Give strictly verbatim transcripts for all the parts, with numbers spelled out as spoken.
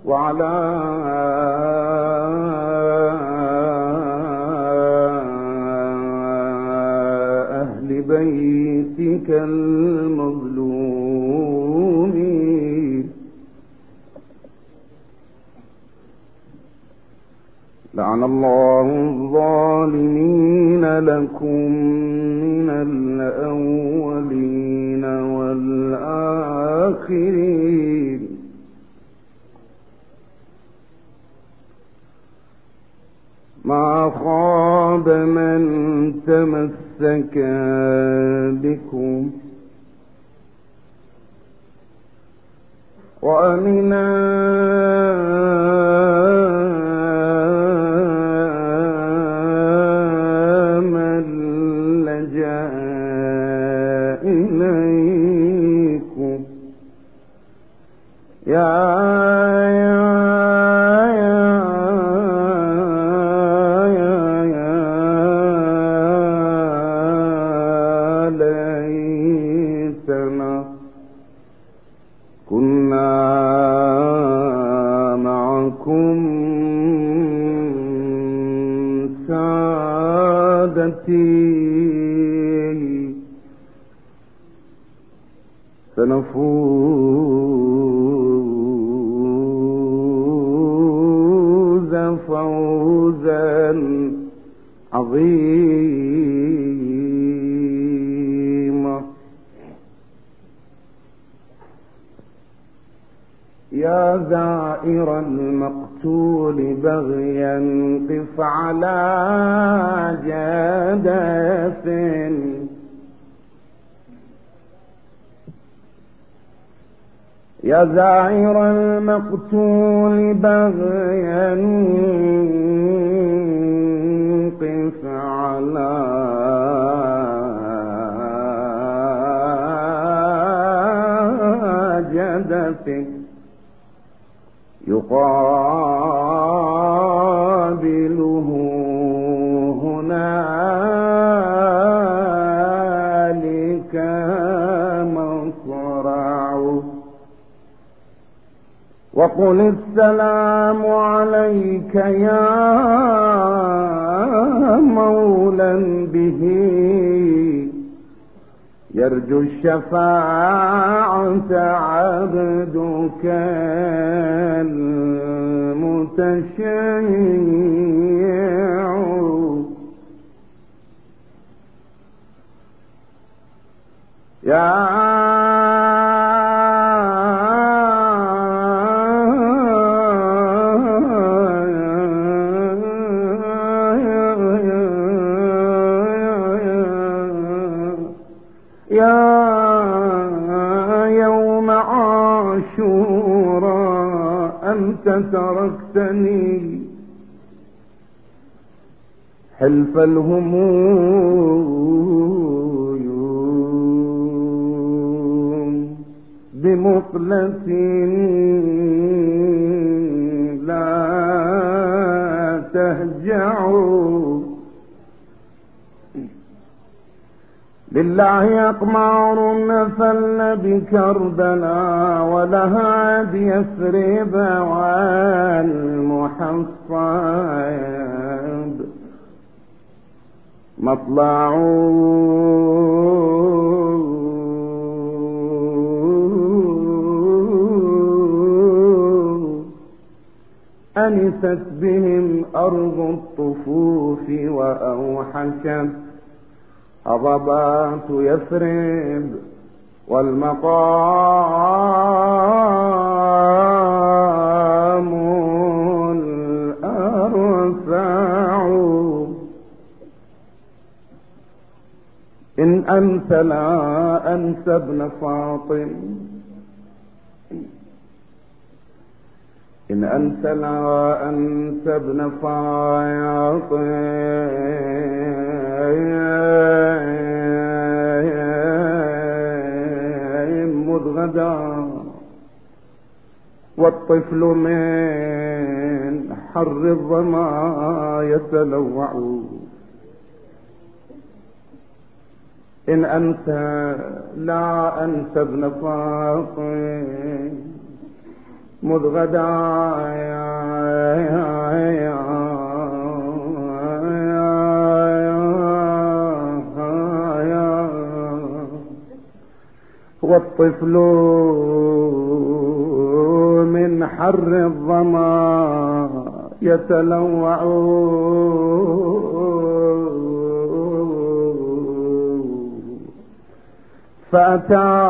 وعلى أهل بيتك المظلومين. لعن الله الظالمين لكم من الأولين والآخرين. ما خاب من تمسك بكم وأمنا من لجأ إليكم. يا سنفوز فوزا عظيما. يا زائر المقتول بغيا قف على جدث. يا زائر المقتول بغيا قف على جدث يقابله هنالك مصرعه. وقل السلام عليك يا مولا به يرجو الشفاعة عبدك المتشيع. يا أنت تركتني حلف الهموم بمقلة لا تهجعوا. لله أقمار نفل بكربلاء ولهاد يثرب والمحصب مطلع أنست بهم أرض الطفوف وأوحشت هضبات يثرب والمقام الأرفع. إن أنت لا أنسى ابن فاطم إن أنت لا أنت ابن فاطم مذ غدا والطفل من حر الظما يتلوع. إن أنت لا أنت ابن فاطم مذ غدا والطفل من حر الظما يتلوع فأتى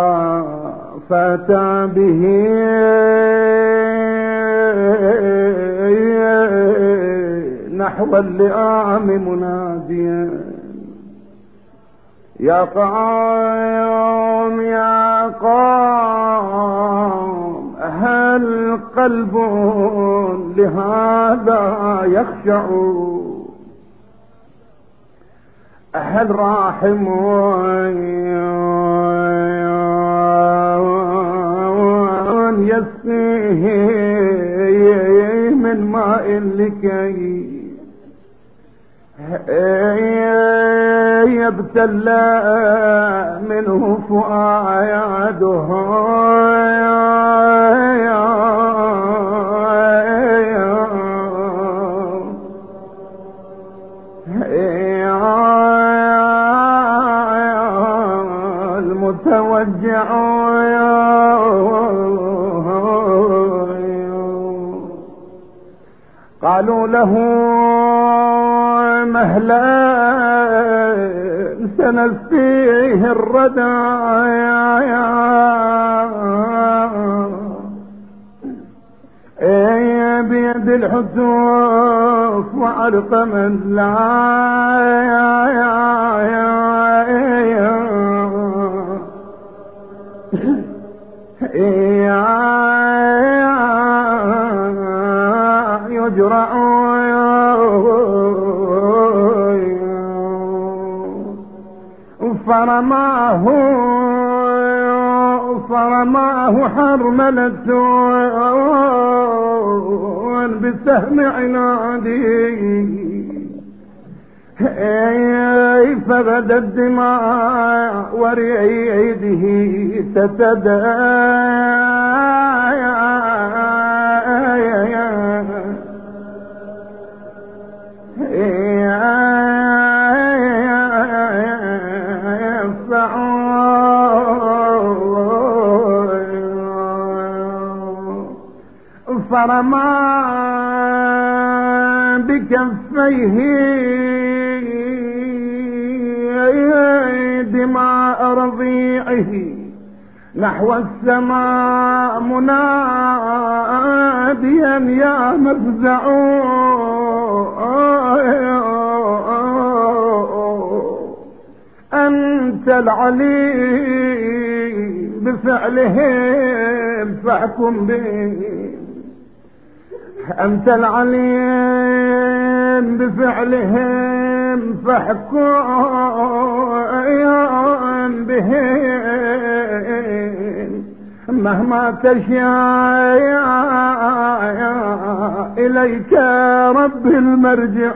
فأتى به نحو اللئام مناديا يا قوم يا قوم هل قلب لهذا يخشع هل راحم يسقيه من ماء لكي يبتلى منه فؤاده المتوجع قالوا له مهلا سنسقيه الردى بيد الحتوف وعرقم يجرع فرماه فرماه حرملة بسهم عنادي فبدا الدماء وريده فرمى بكفيه دماء رضيعه نحو السماء مناديا يا مفزع أنت العليم بفعلهم فاحكم به أنت العليم بفعلهم فاحكم بهم مهما تشاء إليك رب المرجع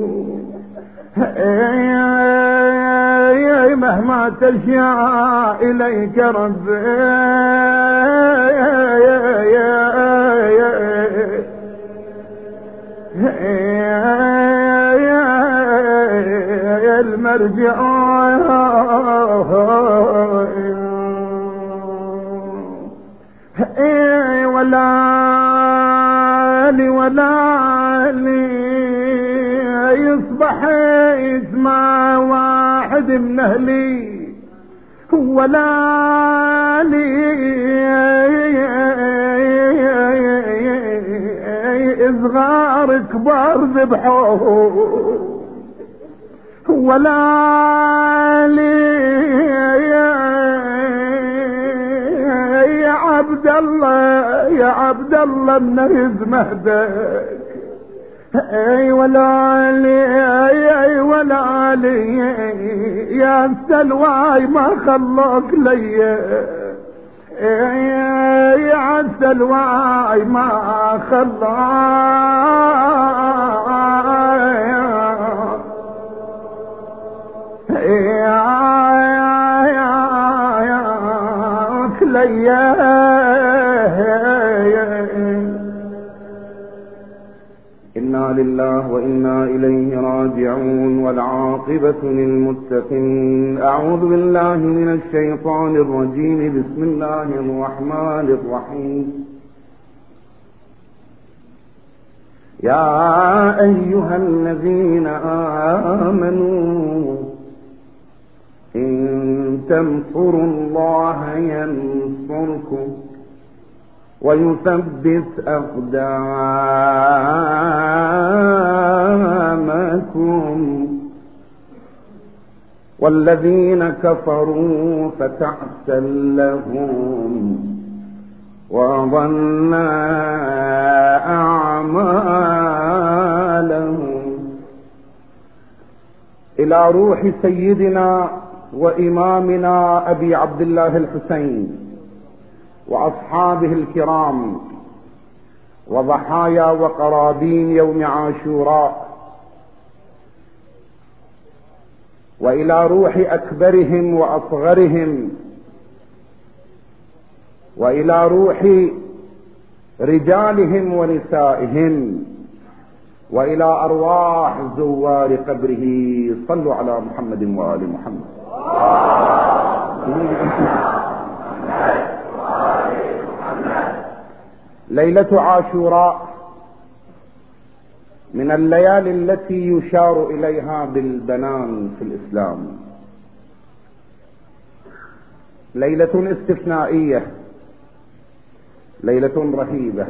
مهما تشاء إليك رب المرجع ولا لي ولا لي يصبح اسمع واحد من اهلي ولا لي صغار كبار ذبحوه ولا لي يا عبد الله يا عبد الله منهز مهدك اي ولا لي اي ولا لي يا سلواي ما خلوك لي يا عسل واي ما خلى يا إنا لله وإنا إليه راجعون والعاقبة للمتقين. أعوذ بالله من الشيطان الرجيم. بسم الله الرحمن الرحيم. يا أيها الذين آمنوا إن تنصروا الله ينصركم ويثبت أقدامكم والذين كفروا فتعسا لهم وضل أعمالهم. إلى روح سيدنا وإمامنا أبي عبد الله الحسين وأصحابه الكرام وضحايا وقرابين يوم عاشوراء، وإلى روح أكبرهم وأصغرهم، وإلى روح رجالهم ونسائهم، وإلى أرواح زوار قبره. صلوا على محمد وآل محمد. ليلة عاشوراء من الليالي التي يشار إليها بالبنان في الإسلام، ليلة استثنائية، ليلة رهيبة،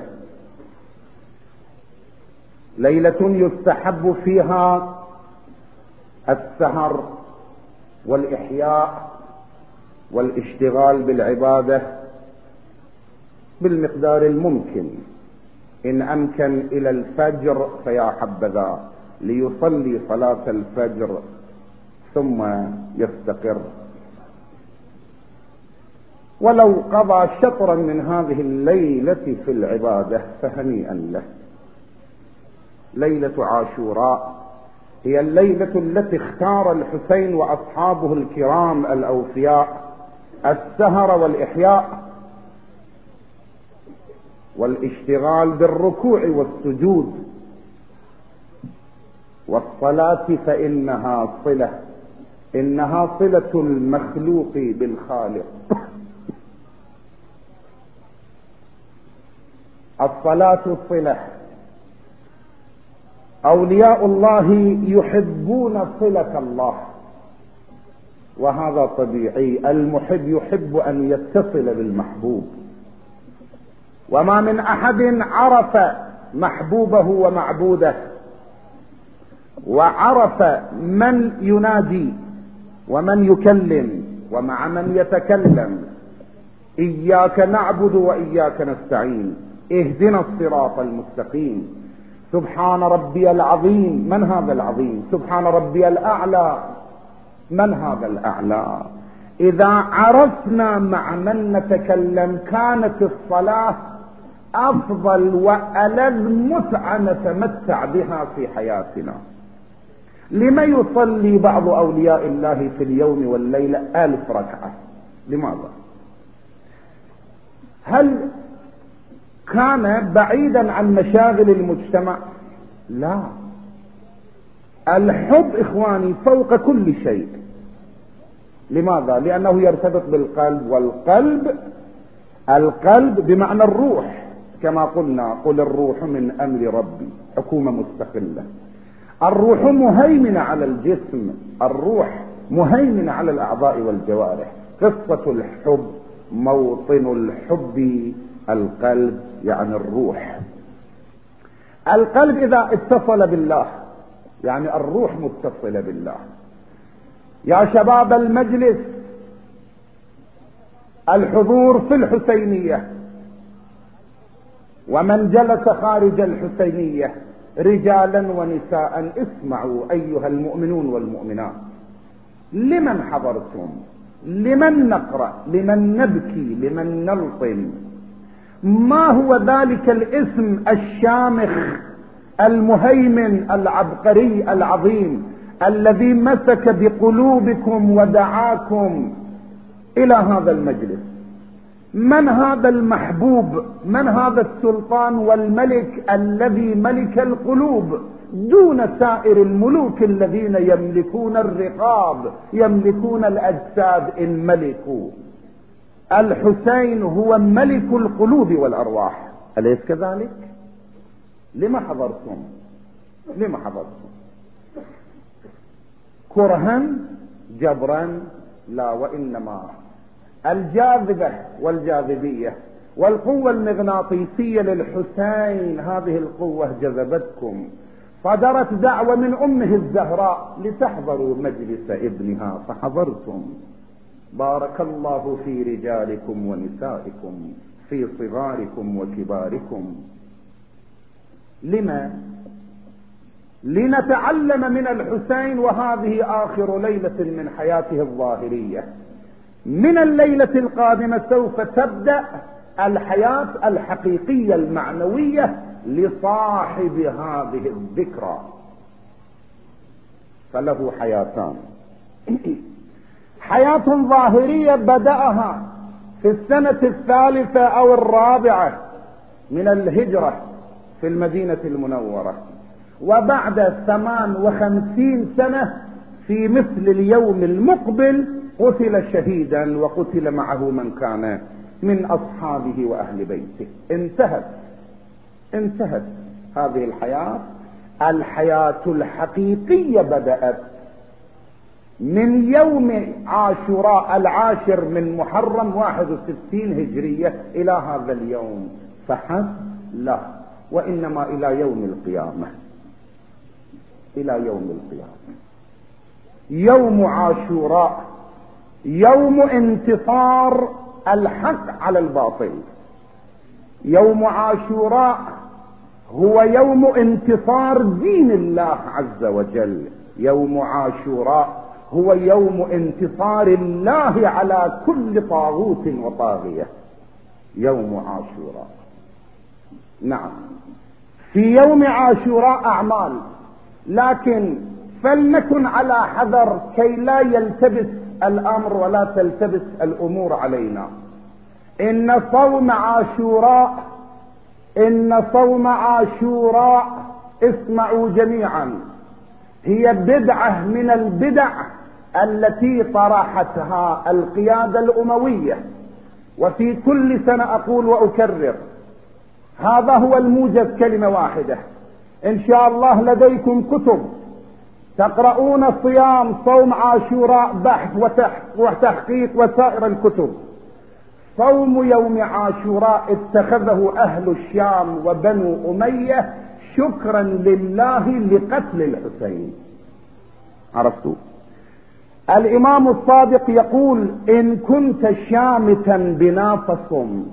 ليلة يستحب فيها السهر والإحياء والاشتغال بالعبادة بالمقدار الممكن، إن أمكن إلى الفجر فيا حبذا، ليصلي صلاة الفجر ثم يستقر، ولو قضى شطرا من هذه الليلة في العبادة فهنيئا له. ليلة عاشوراء هي الليلة التي اختار الحسين وأصحابه الكرام الأوفياء السهر والإحياء والاشتغال بالركوع والسجود والصلاة، فإنها صلة، إنها صلة المخلوق بالخالق. الصلاة صلة، أولياء الله يحبون صلة الله، وهذا طبيعي، المحب يحب أن يتصل بالمحبوب، وما من أحد عرف محبوبه ومعبوده وعرف من ينادي ومن يكلم ومع من يتكلم. إياك نعبد وإياك نستعين، اهدنا الصراط المستقيم، سبحان ربي العظيم، من هذا العظيم؟ سبحان ربي الأعلى، من هذا الأعلى؟ إذا عرفنا مع من نتكلم كانت الصلاة أفضل وألذ متعة نتمتع بها في حياتنا. لما يصلي بعض أولياء الله في اليوم والليلة ألف ركعة؟ لماذا؟ هل كان بعيدا عن مشاغل المجتمع؟ لا، الحب إخواني فوق كل شيء. لماذا؟ لأنه يرتبط بالقلب، والقلب القلب بمعنى الروح، كما قلنا قل الروح من أمر ربي، حكومة مستقلة. الروح مهيمنة على الجسم، الروح مهيمنة على الأعضاء والجوارح. قصة الحب، موطن الحب القلب، يعني الروح. القلب إذا اتصل بالله يعني الروح متصلة بالله. يا شباب المجلس، الحضور في الحسينية ومن جلس خارج الحسينية رجالا ونساء، اسمعوا أيها المؤمنون والمؤمنات، لمن حضرتم؟ لمن نقرأ؟ لمن نبكي؟ لمن نلطم؟ ما هو ذلك الاسم الشامخ المهيمن العبقري العظيم الذي مسك بقلوبكم ودعاكم إلى هذا المجلس؟ من هذا المحبوب، من هذا السلطان والملك الذي ملك القلوب دون سائر الملوك الذين يملكون الرقاب، يملكون الأجساد إن ملكوا. الحسين هو ملك القلوب والأرواح، أليس كذلك؟ لما حضرتم؟ لما حضرتم؟ كرها جبرا؟ لا، وإنما الجاذبة والجاذبية والقوة المغناطيسية للحسين، هذه القوة جذبتكم. صدرت دعوة من أمه الزهراء لتحضروا مجلس ابنها فحضرتم. بارك الله في رجالكم ونسائكم، في صغاركم وكباركم. لما؟ لنتعلم من الحسين، وهذه آخر ليلة من حياته الظاهرية. من الليلة القادمة سوف تبدأ الحياة الحقيقية المعنوية لصاحب هذه الذكرى، فله حياتان. حياة ظاهرية بدأها في السنة الثالثة أو الرابعة من الهجرة في المدينة المنورة، وبعد ثمان وخمسين سنة في مثل اليوم المقبل قتل شهيدا، وقتل معه من كان من أصحابه وأهل بيته. انتهت انتهت هذه الحياة. الحياة الحقيقية بدأت من يوم عاشوراء العاشر من محرم واحد وستين هجرية إلى هذا اليوم فحسب، لا، وإنما إلى يوم القيامة. إلى يوم القيامة. يوم عاشوراء يوم انتصار الحق على الباطل. يوم عاشوراء هو يوم انتصار دين الله عز وجل. يوم عاشوراء هو يوم انتصار الله على كل طاغوت وطاغية. يوم عاشوراء. نعم، في يوم عاشوراء أعمال، لكن فلنكن على حذر كي لا يلتبس الأمر ولا تلتبس الأمور علينا. إن صوم عاشوراء إن صوم عاشوراء اسمعوا جميعا، هي بدعة من البدع التي طرحتها القيادة الأموية. وفي كل سنة أقول وأكرر، هذا هو الموجز، كلمة واحدة. إن شاء الله لديكم كتب تقرؤون صيام صوم عاشوراء، بحث وتحقيق وسائر الكتب. صوم يوم عاشوراء اتخذه أهل الشام وبنو أمية شكرا لله لقتل الحسين. عرفتوا؟ الإمام الصادق يقول: إن كنت شامتا بنا فصم.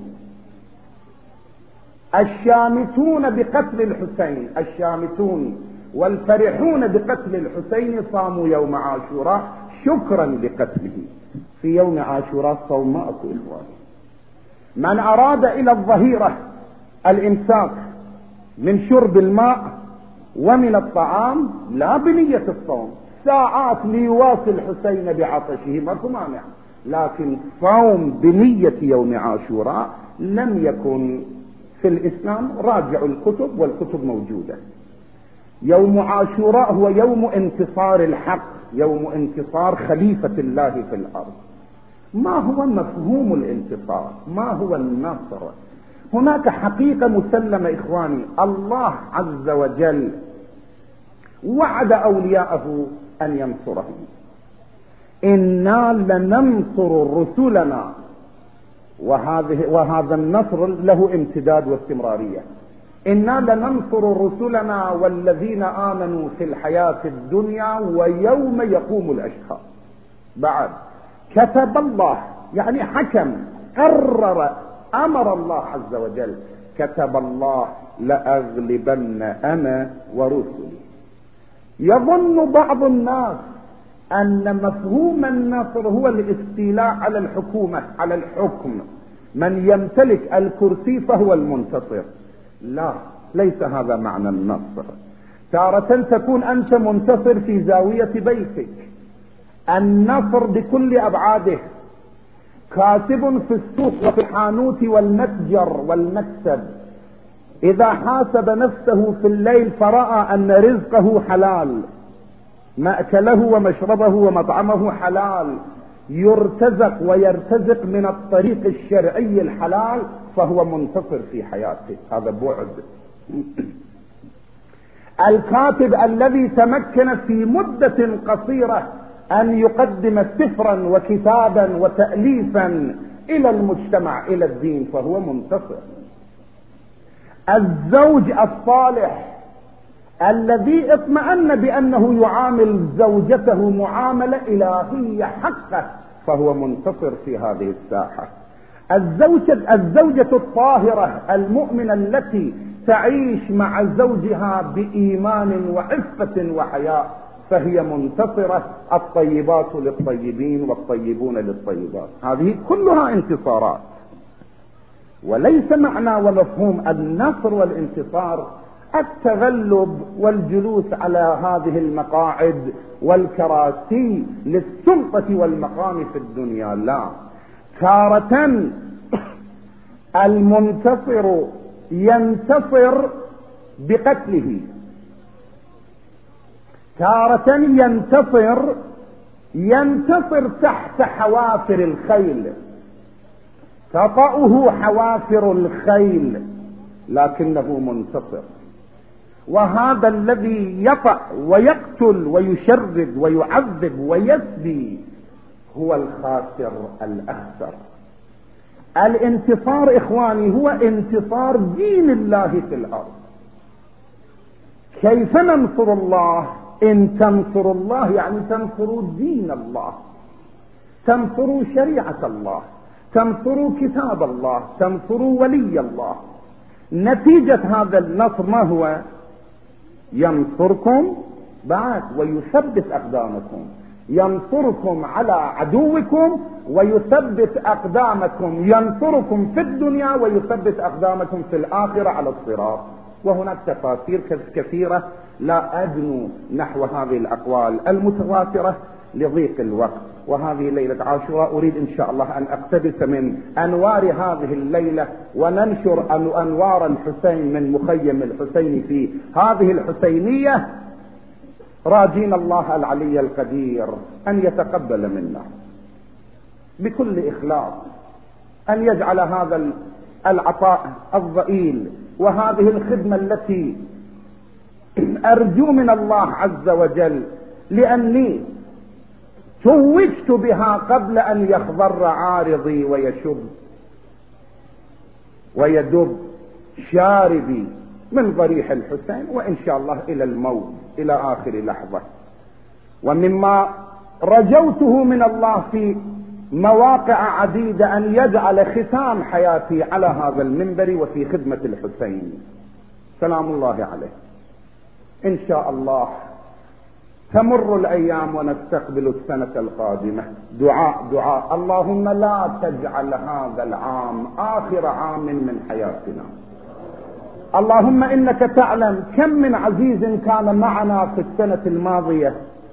الشامتون بقتل الحسين، الشامتون والفرحون بقتل الحسين صاموا يوم عاشوراء شكرا لقتله. في يوم عاشوراء صوم ما أكو إخواني. من أراد إلى الظهيرة الإمساك من شرب الماء ومن الطعام لا بنية الصوم، ساعات ليواصل الحسين بعطشه ماكو مانع، لكن صوم بنية يوم عاشوراء لم يكن في الإسلام. راجعوا الكتب والكتب موجودة. يوم عاشوراء هو يوم انتصار الحق، يوم انتصار خليفة الله في الأرض. ما هو مفهوم الانتصار؟ ما هو النصر؟ هناك حقيقة مسلمة إخواني، الله عز وجل وعد أولياءه أن ينصرهم. إنا لننصر رسلنا، وهذه وهذا النصر له امتداد واستمرارية. إنا لننصر رسلنا والذين آمنوا في الحياة الدنيا ويوم يقوم الأشهاد. بعد كتب الله، يعني حكم، قرر، أمر الله عز وجل، كتب الله لأغلبن أنا ورسلي. يظن بعض الناس أن مفهوم النصر هو الاستيلاء على الحكومة، على الحكم، من يمتلك الكرسي فهو المنتصر. لا، ليس هذا معنى النصر. تارة تكون أنت منتصر في زاوية بيتك. النصر بكل أبعاده، كاتب في السوق وفي الحانوت والمتجر والمكتب، إذا حاسب نفسه في الليل فرأى أن رزقه حلال، مأكله ومشربه ومطعمه حلال، يرتزق ويرتزق من الطريق الشرعي الحلال، فهو منتصر في حياته. هذا بعد. الكاتب الذي تمكن في مدة قصيرة أن يقدم سفرا وكتابا وتأليفا إلى المجتمع إلى الدين، فهو منتصر. الزوج الصالح الذي اطمأن بأنه يعامل زوجته معاملة إلهية حقه، فهو منتصر في هذه الساحة. الزوجة, الزوجة الطاهرة المؤمنة التي تعيش مع زوجها بإيمان وعفة وحياء، فهي منتصرة. الطيبات للطيبين والطيبون للطيبات، هذه كلها انتصارات. وليس معنى ومفهوم النصر والانتصار التغلب والجلوس على هذه المقاعد والكراسي للسلطة والمقام في الدنيا، لا. تارة المنتصر ينتصر بقتله، تارة ينتصر ينتصر تحت حوافر الخيل، تطأه حوافر الخيل لكنه منتصر. وهذا الذي يطأ ويقتل ويشرد ويعذب ويسبي هو الخاسر الأخسر. الانتصار إخواني هو انتصار دين الله في الأرض. كيف ننصر الله؟ إن تنصروا الله يعني تنصروا دين الله، تنصروا شريعة الله، تنصروا كتاب الله، تنصروا ولي الله. نتيجة هذا النصر ما هو؟ ينصركم بعد ويثبت أقدامكم، ينصركم على عدوكم ويثبت أقدامكم، ينصركم في الدنيا ويثبت أقدامكم في الآخرة على الصراط. وهناك تفاسير كثيرة لا أدنو نحو هذه الأقوال المتواترة لضيق الوقت. وهذه ليلة عاشوراء أريد إن شاء الله أن أقتبس من أنوار هذه الليلة وننشر أنوار الحسين من مخيم الحسين في هذه الحسينية، راجين الله العلي القدير أن يتقبل منا بكل إخلاص، أن يجعل هذا العطاء الضئيل وهذه الخدمة التي أرجو من الله عز وجل، لأني توجت بها قبل أن يخضر عارضي ويشب ويدب شاربي من ضريح الحسين، وإن شاء الله إلى الموت إلى آخر لحظة. ومما رجوته من الله في مواقع عديدة أن يجعل ختام حياتي على هذا المنبر وفي خدمة الحسين سلام الله عليه. إن شاء الله تمر الأيام ونستقبل السنة القادمة. دعاء دعاء اللهم لا تجعل هذا العام آخر عام من حياتنا. اللهم إنك تعلم كم من عزيز كان معنا في السنة الماضية.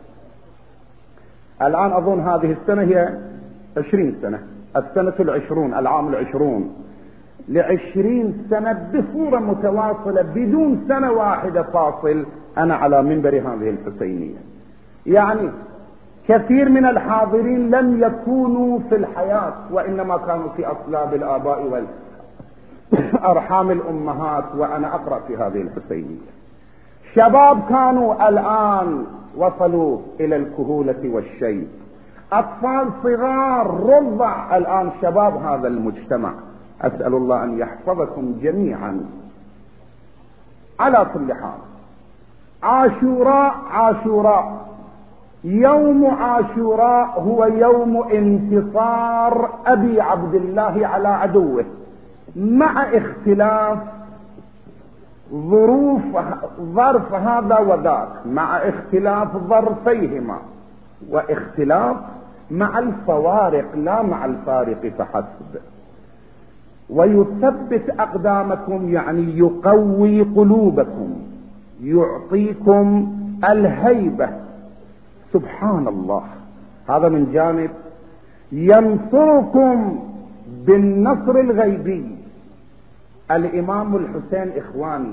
الآن أظن هذه السنة هي عشرين سنة، السنة العشرون، العام العشرون، لعشرين سنة بصورة متواصلة بدون سنة واحدة فاصل أنا على منبر هذه الحسينية. يعني كثير من الحاضرين لم يكونوا في الحياة، وإنما كانوا في أصلاب الآباء والأرحام الأمهات وأنا أقرأ في هذه الحسينية. شباب كانوا الآن وصلوا إلى الكهولة والشيب، أطفال صغار رضع الآن شباب هذا المجتمع. أسأل الله أن يحفظكم جميعا. على كل حال، عاشوراء عاشوراء يوم عاشوراء هو يوم انتصار أبي عبد الله على عدوه، مع اختلاف ظروف ظرف هذا وذاك، مع اختلاف ظرفيهما، واختلاف مع الفوارق لا مع الفارق فحسب. ويثبت أقدامكم يعني يقوي قلوبكم، يعطيكم الهيبة. سبحان الله. هذا من جانب. ينصركم بالنصر الغيبي. الامام الحسين اخواني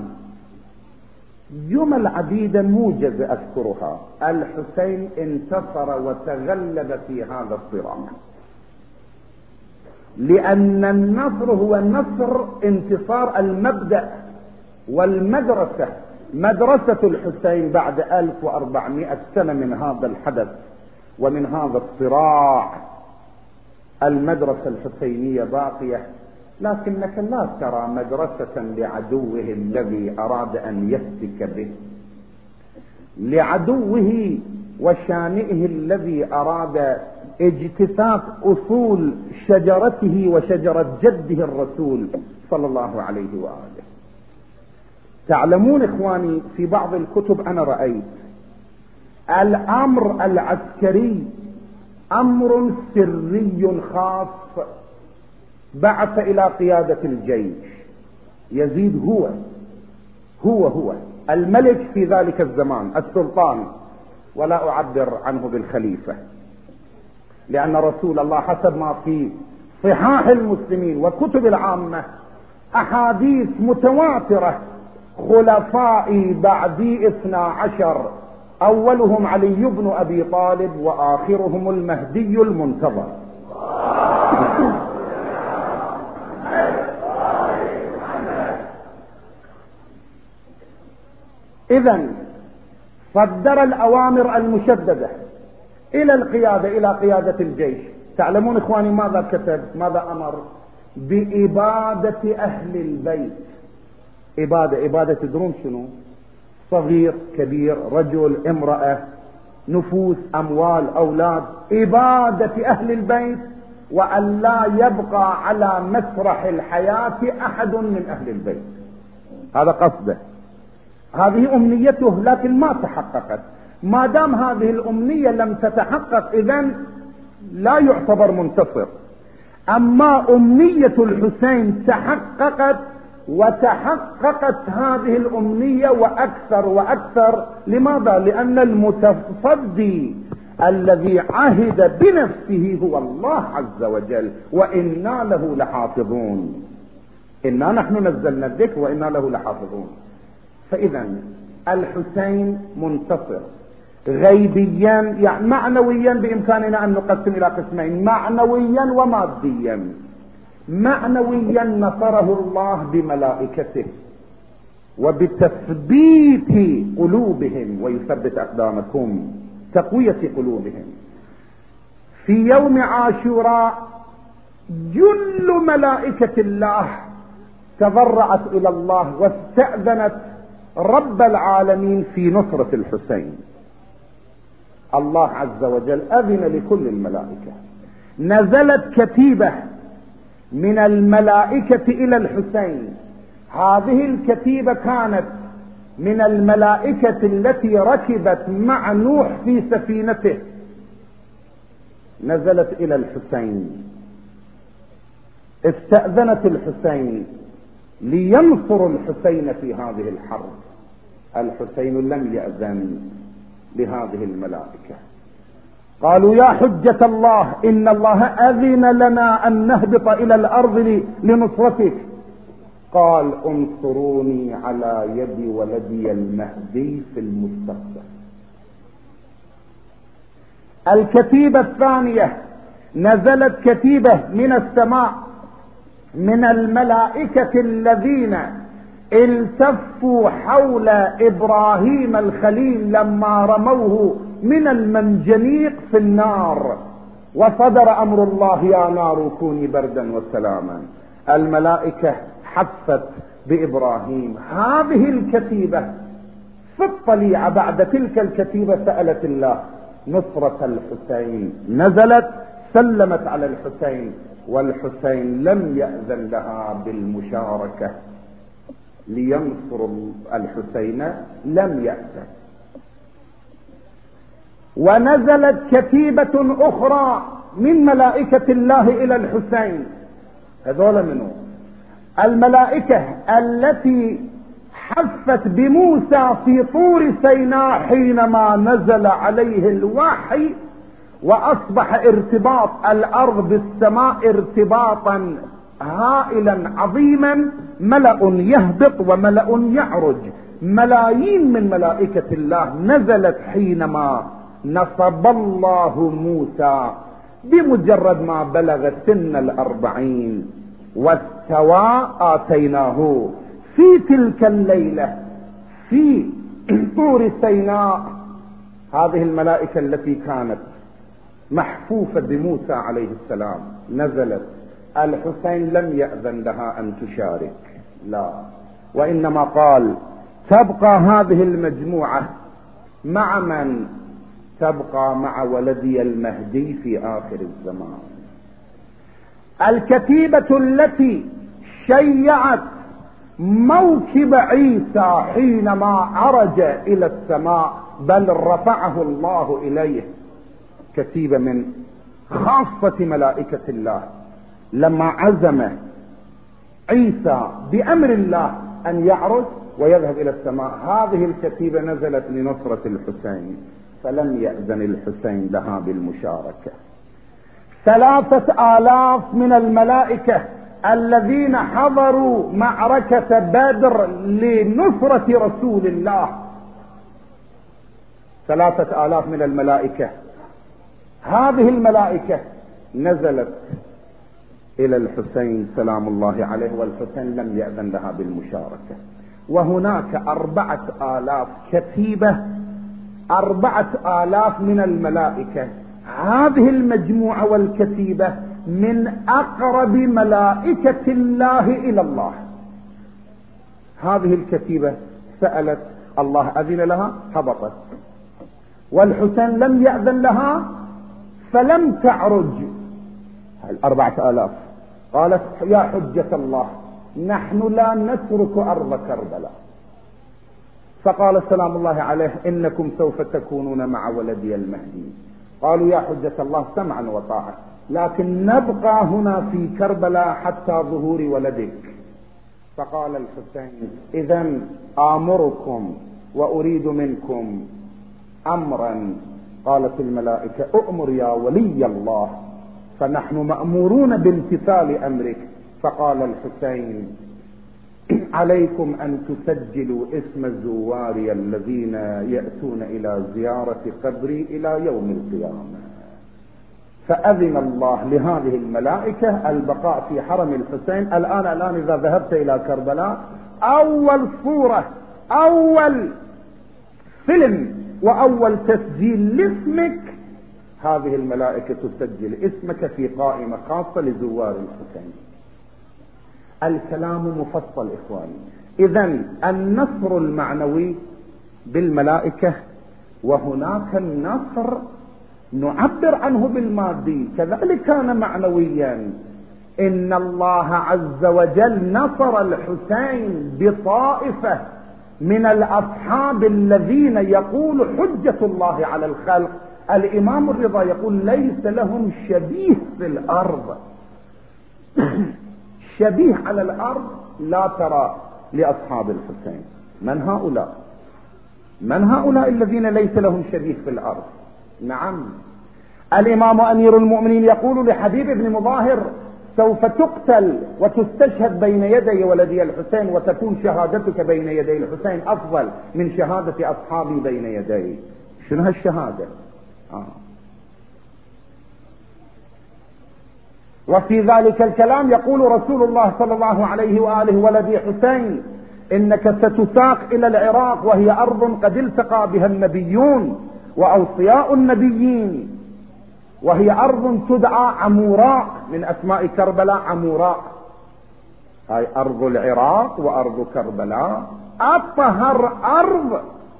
جمل عديدة موجز اذكرها. الحسين انتصر وتغلب في هذا الصراع، لان النصر هو نصر انتصار المبدأ والمدرسة. مدرسة الحسين بعد ألف وأربعمائة سنة من هذا الحدث ومن هذا الصراع، المدرسة الحسينية باقية، لكنك لا ترى مدرسة لعدوه الذي أراد أن يفتك به، لعدوه وشانئه الذي أراد اجتثاث أصول شجرته وشجرة جده الرسول صلى الله عليه وآله. تعلمون إخواني في بعض الكتب أنا رأيت الأمر العسكري أمر سري خاص بعث إلى قيادة الجيش. يزيد هو هو هو الملك في ذلك الزمان، السلطان، ولا أعبر عنه بالخليفة، لأن رسول الله حسب ما في صحاح المسلمين وكتب العامة أحاديث متواترة: خلفائي بعدي اثنا عشر، أولهم علي بن أبي طالب وآخرهم المهدي المنتظر. إذن صدر الأوامر المشددة إلى القيادة، إلى قيادة الجيش. تعلمون إخواني ماذا كتب؟ ماذا أمر؟ بإبادة أهل البيت. إبادة إبادة تدرون شنو؟ صغير كبير، رجل امرأة، نفوس، أموال، أولاد، إبادة أهل البيت، وأن لا يبقى على مسرح الحياة أحد من أهل البيت. هذا قصده، هذه أمنيته، لكن ما تحققت. ما دام هذه الأمنية لم تتحقق إذن لا يعتبر منتصر. أما أمنية الحسين تحققت، وتحققت هذه الأمنية وأكثر وأكثر. لماذا؟ لأن المتصدي الذي عهد بنفسه هو الله عز وجل: وإنا له لحافظون. إنا نحن نزلنا الذكر وإنا له لحافظون. فإذا الحسين منتصر غيبيا، يعني معنويا بإمكاننا أن نقسم إلى قسمين: معنويا وماديا. معنويا نصره الله بملائكته وبتثبيت قلوبهم ويثبت أقدامكم، تقوية قلوبهم. في يوم عاشوراء جل ملائكة الله تضرعت إلى الله واستأذنت رب العالمين في نصرة الحسين. الله عز وجل أذن لكل الملائكة. نزلت كتيبة من الملائكة إلى الحسين. هذه الكتيبة كانت من الملائكة التي ركبت مع نوح في سفينته، نزلت إلى الحسين، استأذنت الحسين لينصر الحسين في هذه الحرب. الحسين لم يأذن لهذه الملائكة. قالوا: يا حجة الله، إن الله أذن لنا أن نهبط إلى الأرض لنصرتك. قال: انصروني على يد ولدي المهدي في المستقبل. الكتيبة الثانية نزلت كتيبة من السماء من الملائكة الذين التفوا حول إبراهيم الخليل لما رموه من المنجنيق في النار، وصدر أمر الله: يا نار كوني بردا وسلاما. الملائكة حفت بإبراهيم. هذه الكتيبة في الطليعة بعد تلك الكتيبة سألت الله نصرة الحسين، نزلت سلمت على الحسين، والحسين لم يأذن لها بالمشاركة لينصر الحسين، لم يأذن. ونزلت كتيبة أخرى من ملائكة الله إلى الحسين. هذول منه الملائكة التي حفت بموسى في طور سيناء حينما نزل عليه الوحي وأصبح ارتباط الأرض بالسماء ارتباطا هائلا عظيما، ملأ يهبط وملأ يعرج. ملايين من ملائكة الله نزلت حينما نصب الله موسى بمجرد ما بلغ سن الأربعين، واستوى آتيناه في تلك الليلة في طور سيناء. هذه الملائكة التي كانت محفوفة بموسى عليه السلام نزلت. الحسين لم يأذن لها أن تشارك، لا، وإنما قال تبقى هذه المجموعة مع من؟ تبقى مع ولدي المهدي في آخر الزمان. الكتيبة التي شيعت موكب عيسى حينما عرج إلى السماء، بل رفعه الله إليه، كتيبة من خاصة ملائكة الله، لما عزم عيسى بأمر الله أن يعرج ويذهب إلى السماء، هذه الكتيبة نزلت لنصرة الحسين، فلم يأذن الحسين لها بالمشاركة. ثلاثة آلاف من الملائكة الذين حضروا معركة بدر لنصرة رسول الله، ثلاثة آلاف من الملائكة، هذه الملائكة نزلت إلى الحسين سلام الله عليه، والحسين لم يأذن لها بالمشاركة. وهناك أربعة آلاف كتيبة، أربعة آلاف من الملائكة. هذه المجموعة والكتيبة من أقرب ملائكة الله إلى الله. هذه الكتيبة سألت الله، أذن لها، هبطت، والحسين لم يأذن لها فلم تعرج. الأربعة آلاف قالت يا حجة الله نحن لا نترك أرض كربلاء. فقال سلام الله عليه إنكم سوف تكونون مع ولدي المهدي. قالوا يا حجة الله سمعا وطاعة، لكن نبقى هنا في كربلاء حتى ظهور ولدك. فقال الحسين إذن آمركم وأريد منكم أمرا. قالت الملائكة أؤمر يا ولي الله، فنحن مأمورون بامتثال أمرك. فقال الحسين عليكم أن تسجلوا اسم الزوار الذين يأتون إلى زيارة قبري إلى يوم القيامة. فأذن الله لهذه الملائكة البقاء في حرم الحسين. الآن الآن إذا ذهبت إلى كربلاء، أول صورة، أول فيلم وأول تسجيل لاسمك، هذه الملائكة تسجل اسمك في قائمة خاصة لزوار الحسين. الكلام مفصل إخواني. إذن النصر المعنوي بالملائكة، وهناك النصر نعبر عنه بالمادي، كذلك كان معنويا. إن الله عز وجل نصر الحسين بطائفة من الأصحاب الذين يقول حجة الله على الخلق. الإمام الرضا يقول ليس لهم شبيه في الأرض. شبيه على الأرض لا ترى لأصحاب الحسين. من هؤلاء؟ من هؤلاء الذين ليس لهم شبيه في الأرض؟ نعم، الإمام أمير المؤمنين يقول لحبيب بن مظاهر سوف تقتل وتستشهد بين يدي ولدي الحسين، وتكون شهادتك بين يدي الحسين أفضل من شهادة أصحابي بين يدي. شنو هالشهادة؟ آه. وفي ذلك الكلام يقول رسول الله صلى الله عليه وآله ولدي حسين إنك ستساق إلى العراق، وهي أرض قد التقى بها النبيون وأوصياء النبيين، وهي أرض تدعى عموراء، من أسماء كربلاء عموراء، هاي أرض العراق وأرض كربلاء. أطهر أرض،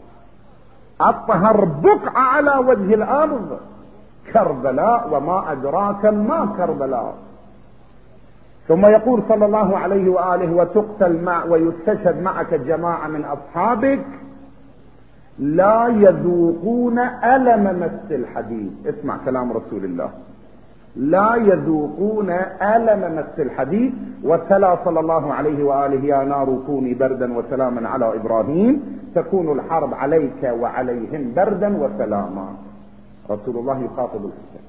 أطهر بقعة على وجه الأرض كربلاء، وما أدراك ما كربلاء. ثم يقول صلى الله عليه وآله وتقتل مع ويستشهد معك جماعة من أصحابك لا يذوقون ألم مس الحديد. اسمع كلام رسول الله، لا يذوقون ألم مس الحديد. وتلا صلى الله عليه وآله يا نار كوني بردا وسلاما على إبراهيم، تكون الحرب عليك وعليهم بردا وسلاما. رسول الله يخاطب الحسين.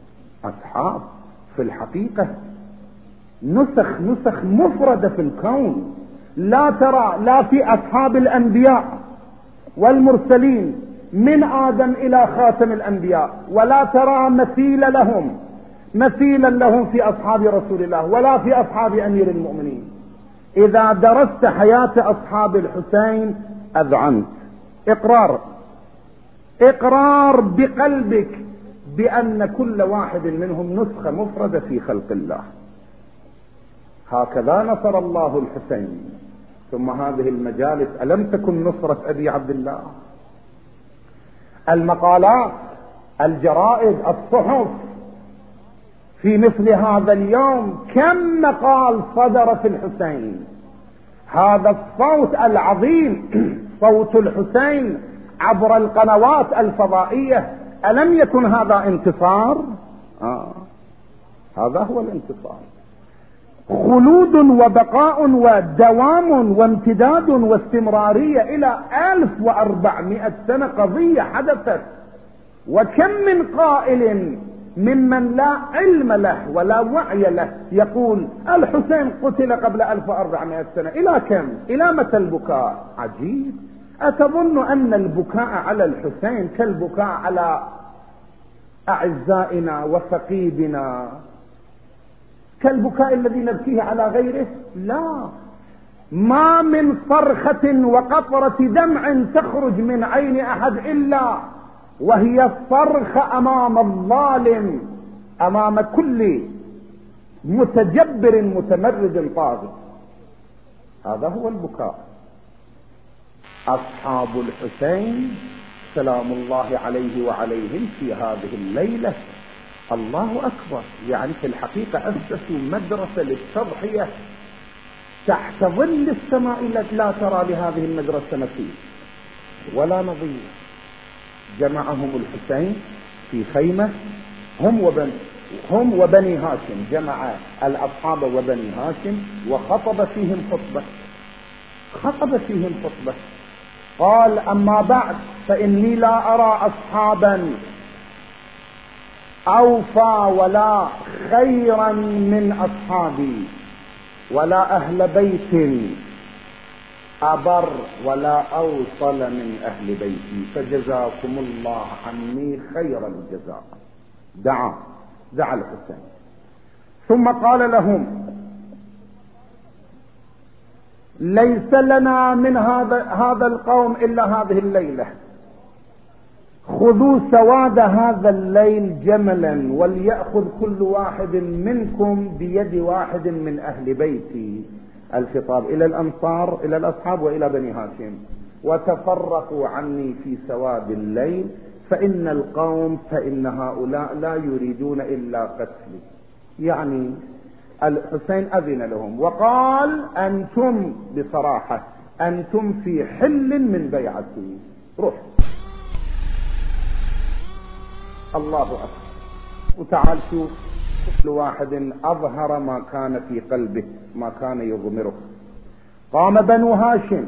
أصحاب في الحقيقة نسخ نسخ مفردة في الكون، لا ترى لا في أصحاب الأنبياء والمرسلين من آدم إلى خاتم الأنبياء، ولا ترى مثيل لهم مثيلا لهم في أصحاب رسول الله ولا في أصحاب أمير المؤمنين. إذا درست حياة أصحاب الحسين أذعنت. إقرار إقرار بقلبك بأن كل واحد منهم نسخة مفردة في خلق الله. هكذا نصر الله الحسين. ثم هذه المجالس ألم تكن نصرة أبي عبد الله؟ المقالات، الجرائد، الصحف في مثل هذا اليوم كم مقال صدر في الحسين. هذا الصوت العظيم صوت الحسين عبر القنوات الفضائية، ألم يكن هذا انتصار؟ آه. هذا هو الانتصار. خلود وبقاء ودوام وامتداد واستمرارية إلى ألف وأربعمائة سنة، قضية حدثت. وكم من قائل ممن لا علم له ولا وعي له يقول الحسين قتل قبل ألف وأربعمائة سنة. إلى كم؟ إلى متى البكاء؟ عجيب. أتظن أن البكاء على الحسين كالبكاء على أعزائنا وفقيدنا، كالبكاء الذي نبكيه على غيره؟ لا. ما من صرخة وقطرة دمع تخرج من عين أحد إلا وهي الصرخة أمام الظالم، أمام كل متجبر متمرد طاغي. هذا هو البكاء. أصحاب الحسين سلام الله عليه وعليهم في هذه الليلة الله أكبر، يعني في الحقيقة أسسوا مدرسة للتضحية تحت ظل السماء التي لا ترى لهذه المدرسة مثيل ولا نظير. جمعهم الحسين في خيمة هم وبن هم وبني هاشم، جمع الأصحاب وبني هاشم وخطب فيهم خطبة خطب فيهم خطبة قال أما بعد فإني لا أرى أصحابا أوفى ولا خيرا من أصحابي، ولا أهل بيت أبر ولا أوصل من أهل بيتي، فجزاكم الله عني خير الجزاء. دعا دعا الحسين ثم قال لهم ليس لنا من هذا هذا القوم إلا هذه الليلة، خذوا سواد هذا الليل جملا وليأخذ كل واحد منكم بيد واحد من أهل بيتي. الخطاب إلى الأنصار، إلى الأصحاب وإلى بني هاشم. وتفرقوا عني في سواد الليل فإن القوم فإن هؤلاء لا يريدون إلا قتلي. يعني الحسين أذن لهم وقال أنتم بصراحة أنتم في حل من بيعتي، روح. الله أكبر. وتعال شوف كل واحد أظهر ما كان في قلبه، ما كان يضمره. قام بنو هاشم،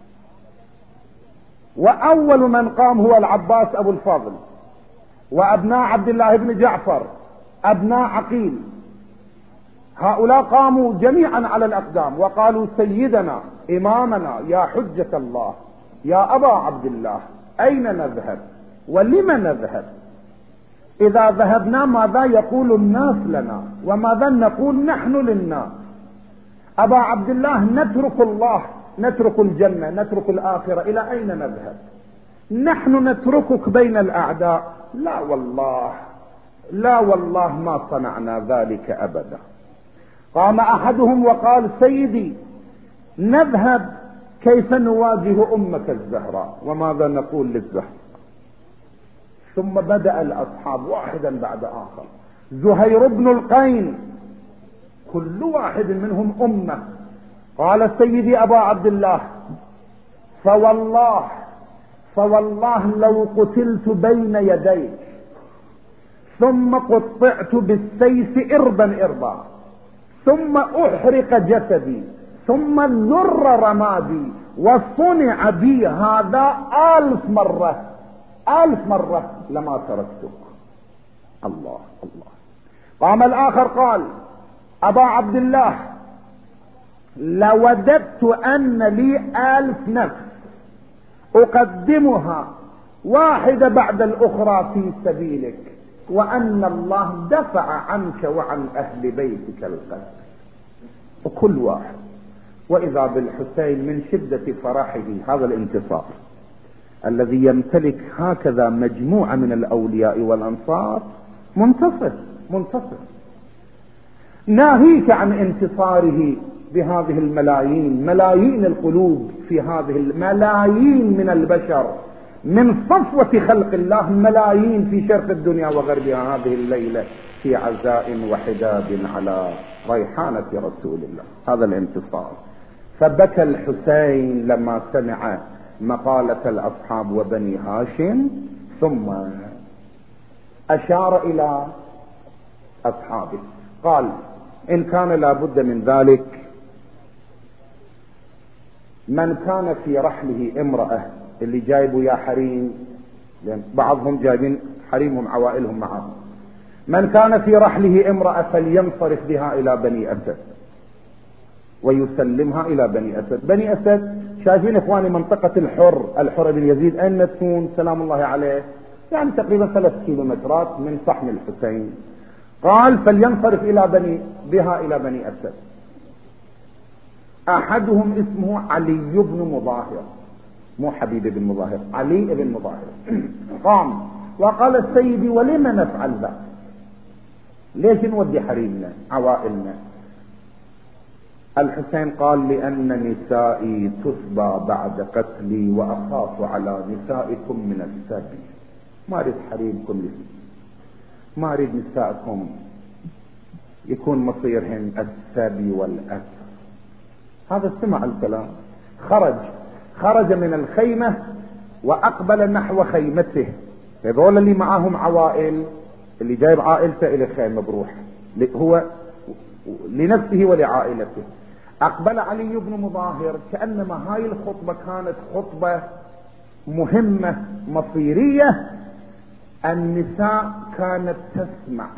وأول من قام هو العباس أبو الفاضل وأبناء عبد الله بن جعفر أبناء عقيل. هؤلاء قاموا جميعا على الأقدام وقالوا سيدنا إمامنا يا حجة الله يا أبا عبد الله أين نذهب ولم نذهب؟ إذا ذهبنا ماذا يقول الناس لنا وماذا نقول نحن للناس؟ أبا عبد الله نترك الله، نترك الجنة، نترك الآخرة، إلى أين نذهب؟ نحن نتركك بين الأعداء. لا والله لا والله ما صنعنا ذلك أبدا. قام أحدهم وقال سيدي نذهب، كيف نواجه أمك الزهراء وماذا نقول للزهراء؟ ثم بدأ الأصحاب واحدا بعد آخر. زهير بن القين كل واحد منهم أمة. قال سيدي أبا عبد الله فوالله فوالله لو قتلت بين يديك ثم قطعت بالسيف إربا إربا ثم أحرق جسدي ثم ذر رمادي وصنع بي هذا ألف مرة ألف مرة لما تركتك. الله الله قام الآخر قال: أبا عبد الله، لوددت أن لي ألف نفس أقدمها واحدة بعد الأخرى في سبيلك، وأن الله دفع عنك وعن أهل بيتك القتل. وكل واحد، وإذا بالحسين من شدة فرحه هذا الانتصار الذي يمتلك هكذا مجموعة من الأولياء والأنصار، منتصر منتصر، ناهيك عن انتصاره بهذه الملايين، ملايين القلوب في هذه الملايين من البشر، من صفوة خلق الله، ملايين في شرق الدنيا وغربها هذه الليلة في عزاء وحداد على ريحانة رسول الله. هذا الانتصار. فبكى الحسين لما سمع مقالة الأصحاب وبني هاشم، ثم أشار إلى أصحابه قال: إن كان لابد من ذلك، من كان في رحله امرأة، اللي جايبوا يا حريم، لأن بعضهم جايبين حريمهم عوائلهم معهم، من كان في رحله امرأة فلينصرف بها إلى بني أسد ويسلمها إلى بني أسد. بني أسد شايفين إخواني منطقة الحر، الحر بن يزيد، أين تكون سلام الله عليه؟ يعني تقريبا ثلاث كيلومترات من صحن الحسين. قال: فلينصرف إلى بني بها إلى بني أسد. أحدهم اسمه علي بن مظاهر، مو حبيب بن مظاهر، علي بن مظاهر. قام وقال: سيدي، ولما نفعل ذا؟ ليش نودي حريمنا عوائلنا؟ الحسين قال: لأن نسائي تصبى بعد قتلي، وأخاف على نسائكم من السبي. ما أريد حريمكم لي، ما أريد نسائكم يكون مصيرهن السبي والأسر. هذا سمع الكلام، خرج خرج من الخيمة وأقبل نحو خيمته. هذول اللي معاهم عوائل، اللي جايب عائلته إلى الخيمة بروح، هو لنفسه ولعائلته. أقبل علي بن مظاهر، كأنما هاي الخطبة كانت خطبة مهمة مصيرية. النساء كانت تسمع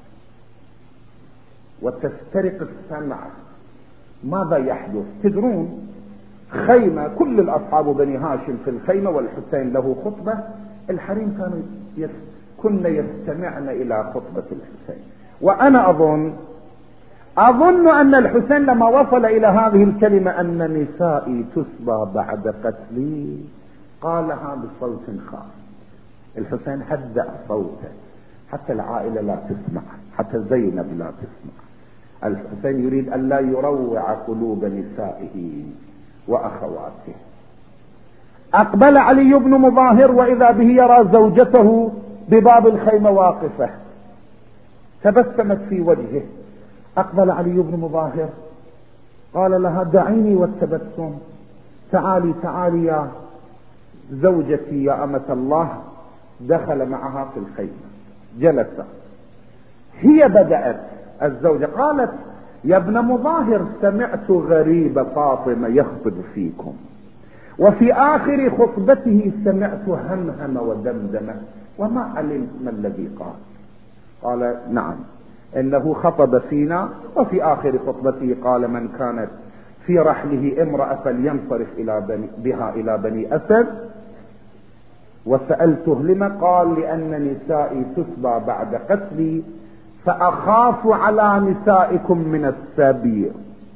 وتسترق السمع. ماذا يحدث؟ تدرون، خيمة كل الأصحاب بني هاشم في الخيمة، والحسين له خطبة. الحريم كانوا يس... كن يستمعن إلى خطبة الحسين. وأنا أظن أظن أن الحسين لما وصل إلى هذه الكلمة: أن نسائي تسبى بعد قتلي، قالها بصوت خاف. الحسين هدأ صوته حتى العائلة لا تسمع، حتى زينب لا تسمع. الحسين يريد أن لا يروع قلوب نسائه وأخواته. أقبل علي بن مظاهر، وإذا به يرى زوجته بباب الخيمة واقفة، تبسمت في وجهه. أقبل علي بن مظاهر، قال لها: دعيني والتبسم، تعالي تعالي يا زوجتي يا أمة الله. دخل معها في الخيمة، جلس. هي بدأت الزوجة، قالت: يا ابن مظاهر، سمعت غريب فاطمة يخطب فيكم، وفي آخر خطبته سمعت همهم ودمدم، وما علمت ما الذي قال. قال: نعم، إنه خطب فينا، وفي آخر خطبته قال: من كانت في رحله امرأة فلينصرف إلى بني بها إلى بني أسد. وسألته لما؟ قال: لأن نسائي تسبى بعد قتلي، فأخاف على نسائكم من السبي.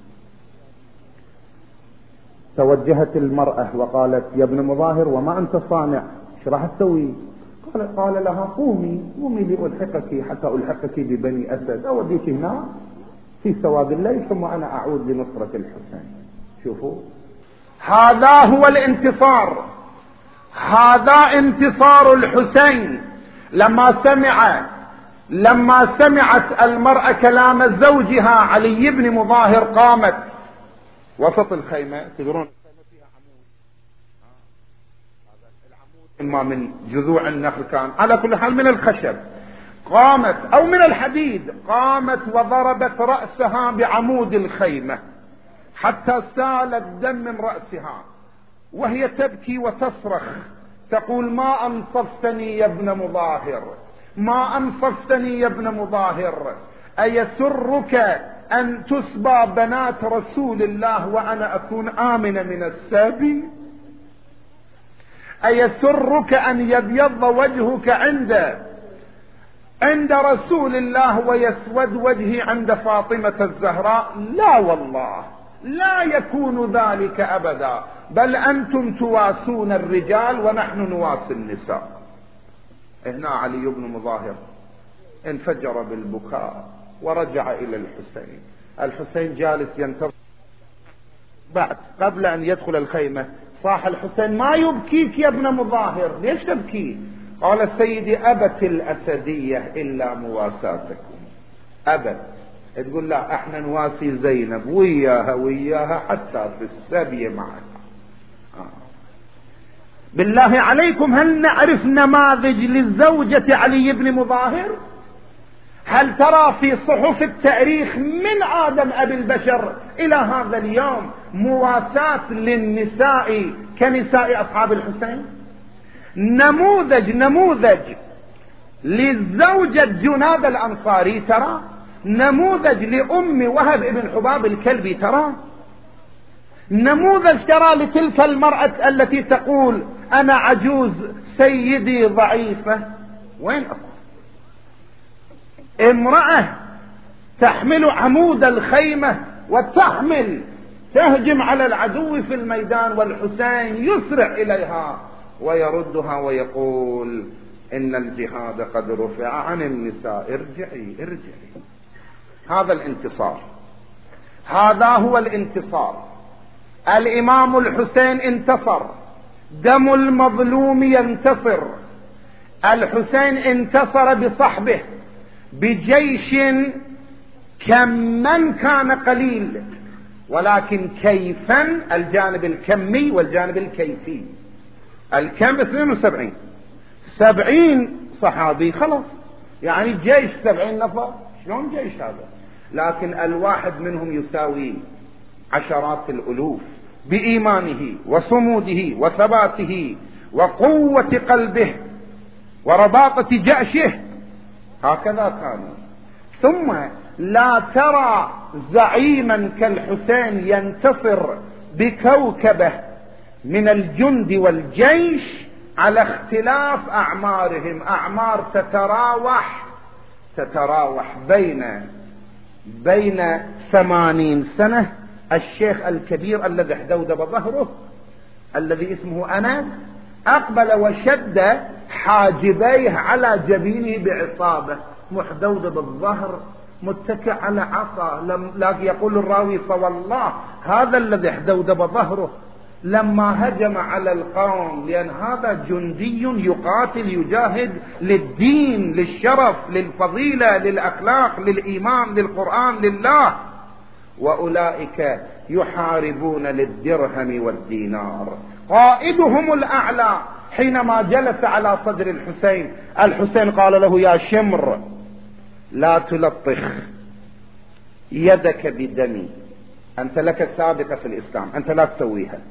توجهت المرأة وقالت: يا ابن مظاهر، وما أنت صانع؟ ايش راح تسوي؟ قال, قال لها: قومي قومي لألحقك، حتى ألحقك ببني أسد، أوديك هنا في سواد الليل، ثم أنا أعود لنصرة الحسين. شوفوا، هذا هو الانتصار، هذا انتصار الحسين. لما سمع لما سمعت المرأة كلام زوجها علي بن مظاهر، قامت وسط الخيمة. تدرون الخيمة فيها عمود، العمود إما من جذوع النخل، كان على كل حال من الخشب، قامت أو من الحديد، قامت وضربت رأسها بعمود الخيمة حتى سال الدم من رأسها، وهي تبكي وتصرخ تقول: ما أنصفتني يا ابن مظاهر، ما أنصفتني يا ابن مظاهر، أيسرك أن تسبى بنات رسول الله وأنا أكون آمنة من السبي؟ أيسرك أن يبيض وجهك عند عند رسول الله ويسود وجهي عند فاطمة الزهراء؟ لا والله، لا يكون ذلك أبدا، بل أنتم تواسون الرجال ونحن نواسي النساء. هنا علي بن مظاهر انفجر بالبكاء ورجع إلى الحسين. الحسين جالس ينتظر. بعد قبل أن يدخل الخيمة صاح الحسين: ما يبكيك يا ابن مظاهر؟ ليش تبكي؟ قال: سيدي أبت الأسدية إلا مواساتكم. أبت، تقول: لا احنا نواسي زينب وياها وياها حتى في السبي معنا. آه. بالله عليكم، هل نعرف نماذج للزوجة علي بن مظاهر؟ هل ترى في صحف التاريخ من آدم أبي البشر إلى هذا اليوم مواساة للنساء كنساء أصحاب الحسين؟ نموذج نموذج للزوجة جناد الأنصاري ترى؟ نموذج لأم وهب ابن حباب الكلبي ترى؟ نموذج ترى لتلك المرأة التي تقول: أنا عجوز سيدي ضعيفة؟ وين أكو؟ امرأة تحمل عمود الخيمة وتحمل تهجم على العدو في الميدان، والحسين يسرع إليها ويردها ويقول: إن الجهاد قد رفع عن النساء، ارجعي ارجعي. هذا الانتصار، هذا هو الانتصار. الإمام الحسين انتصر، دم المظلوم ينتصر. الحسين انتصر بصحبه، بجيش كمن كان قليل، ولكن كيفا الجانب الكمي والجانب الكيفي. الكم اثنين وسبعين سبعين صحابي خلاص، يعني جيش سبعين نفر، شلون جيش هذا؟ لكن الواحد منهم يساوي عشرات الألوف بإيمانه وصموده وثباته وقوة قلبه ورباطة جأشه. هكذا كانوا. ثم لا ترى زعيما كالحسين ينتصر بكوكبه من الجند والجيش على اختلاف أعمارهم. أعمار تتراوح تتراوح بين بين ثمانين سنة. الشيخ الكبير الذي احدودب ظهره الذي اسمه أنس أقبل وشد حاجبيه على جبينه بعصابة، محدودب الظهر متكئ على عصا. لم لا يقول الراوي: فوالله هذا الذي احدودب ظهره لما هجم على القوم، لأن هذا جندي يقاتل يجاهد للدين، للشرف، للفضيلة، للأخلاق، للإيمان، للقرآن، لله، وأولئك يحاربون للدرهم والدينار. قائدهم الأعلى حينما جلس على صدر الحسين، الحسين قال له: يا شمر، لا تلطخ يدك بدمي، أنت لك السابقة في الإسلام، أنت لا تسويها.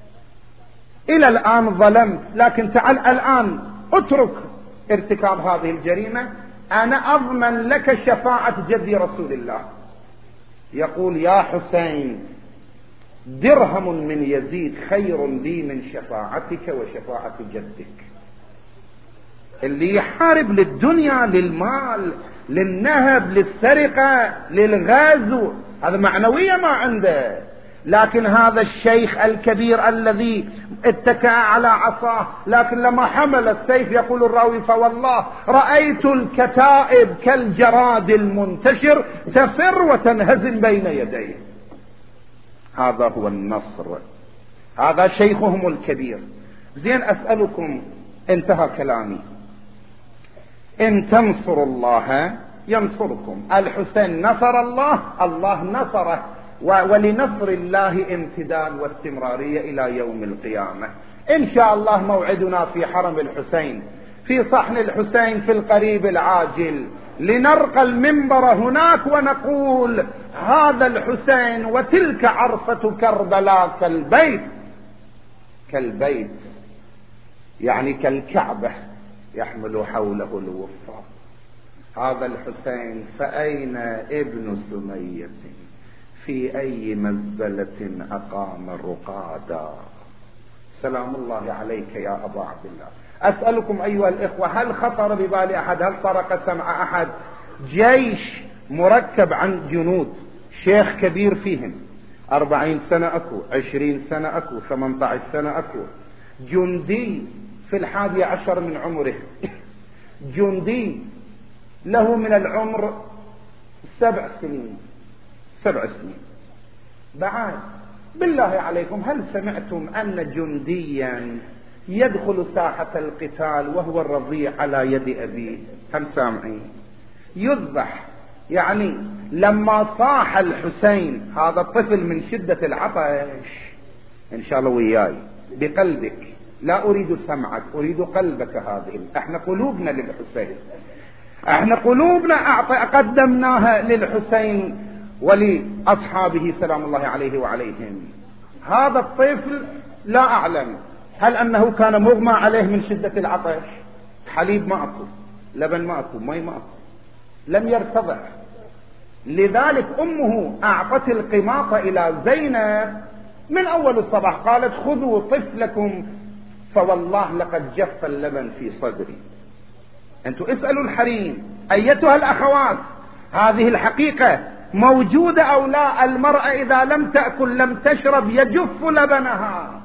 إلى الآن ظلمت، لكن تعال الآن اترك ارتكاب هذه الجريمة، أنا أضمن لك شفاعة جد رسول الله. يقول: يا حسين، درهم من يزيد خير لي من شفاعتك وشفاعة جدك. اللي يحارب للدنيا، للمال، للنهب، للسرقة، للغزو، هذا معنوية ما عنده. لكن هذا الشيخ الكبير الذي اتكأ على عصاه، لكن لما حمل السيف يقول الراوي: فوالله رأيت الكتائب كالجراد المنتشر تفر وتنهزم بين يديه. هذا هو النصر، هذا شيخهم الكبير. زين، أسألكم، انتهى كلامي، إن تنصروا الله ينصركم. الحسين نصر الله، الله نصره، ولنصر الله امتداد واستمرارية إلى يوم القيامة. إن شاء الله موعدنا في حرم الحسين، في صحن الحسين في القريب العاجل، لنرقى المنبر هناك ونقول: هذا الحسين وتلك عرصة كربلاء كالبيت، كالبيت يعني كالكعبة يحمل حوله الوفاء. هذا الحسين فأين ابن سمية في أي مزبلة أقام رقادا. سلام الله عليك يا أبا عبد الله. أسألكم أيها الإخوة، هل خطر ببال أحد، هل طرق سمع أحد جيش مركب عن جنود، شيخ كبير فيهم أربعين سنة أكو، عشرين سنة أكو، ثمانية عشر سنة أكو، جندي في الحادي عشر من عمره، جندي له من العمر سبع سنين سبع سنين بعد. بالله عليكم، هل سمعتم أن جنديا يدخل ساحة القتال وهو الرضيع على يد أبيه؟ هم سامعين؟ يذبح. يعني لما صاح الحسين هذا الطفل من شدة العطش، إن شاء الله وياي بقلبك، لا أريد سمعك، أريد قلبك. هذه احنا قلوبنا للحسين، احنا قلوبنا قدمناها للحسين ولأصحابه سلام الله عليه وعليهم. هذا الطفل لا أعلم هل أنه كان مغمى عليه من شدة العطش، حليب ما أكو، لبن ما أكو، ماء ما أكو، لم يرتضع. لذلك أمه أعطت القماطة إلى زينب من أول الصباح، قالت خذوا طفلكم فوالله لقد جف اللبن في صدري. أنتم اسألوا الحريم أيتها الأخوات، هذه الحقيقة موجودة أو لا؟ المرأة إذا لم تأكل لم تشرب يجف لبنها.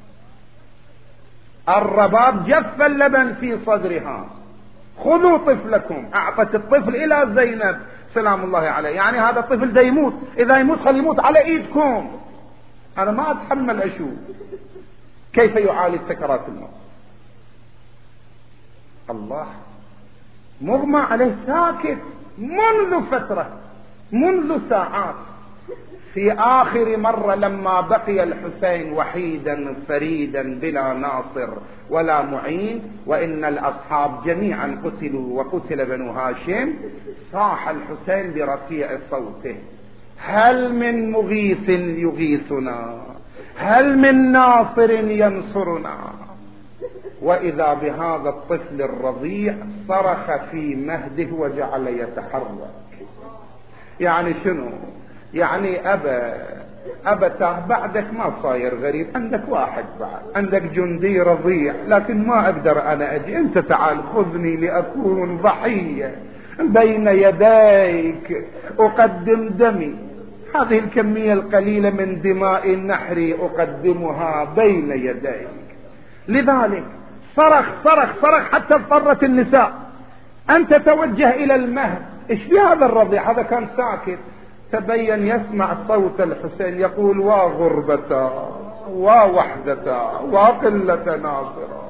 الرباب جف اللبن في صدرها. خذوا طفلكم، أعطت الطفل إلى زينب سلام الله عليه. يعني هذا الطفل دا يموت، إذا يموت خلي يموت على إيدكم، أنا ما أتحمل أشوف كيف يعالج سكرات الموت. الله مغمى عليه ساكت منذ فترة، منذ ساعات. في آخر مرة لما بقي الحسين وحيدا فريدا بلا ناصر ولا معين، وإن الأصحاب جميعا قتلوا وقتل بنو هاشم، صاح الحسين برفيع صوته: هل من مغيث يغيثنا؟ هل من ناصر ينصرنا؟ وإذا بهذا الطفل الرضيع صرخ في مهده وجعل يتحرك. يعني شنو؟ يعني أبا أبا بعدك ما صاير غريب، عندك واحد بعد، عندك جندي رضيع، لكن ما أقدر أنا أجي، أنت تعال خذني لأكون ضحية بين يديك، أقدم دمي، هذه الكمية القليلة من دماء النحر أقدمها بين يديك. لذلك صرخ صرخ صرخ حتى اضطرت النساء أن تتوجه إلى المهد. إيش في هذا الرضيع؟ هذا كان ساكت. تبين يسمع صوت الحسين يقول: وغربة ووحدة وقلة ناصرة.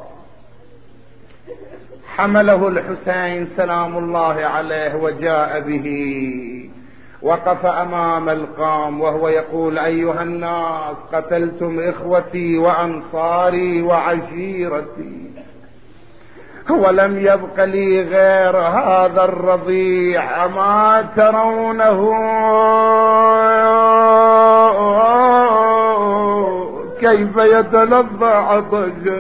حمله الحسين سلام الله عليه وجاء به، وقف أمام القوم وهو يقول: أيها الناس، قتلتم إخوتي وأنصاري وعشيرتي، ولم يبق لي غير هذا الرضيع، ما ترونه كيف يتلظى عطشا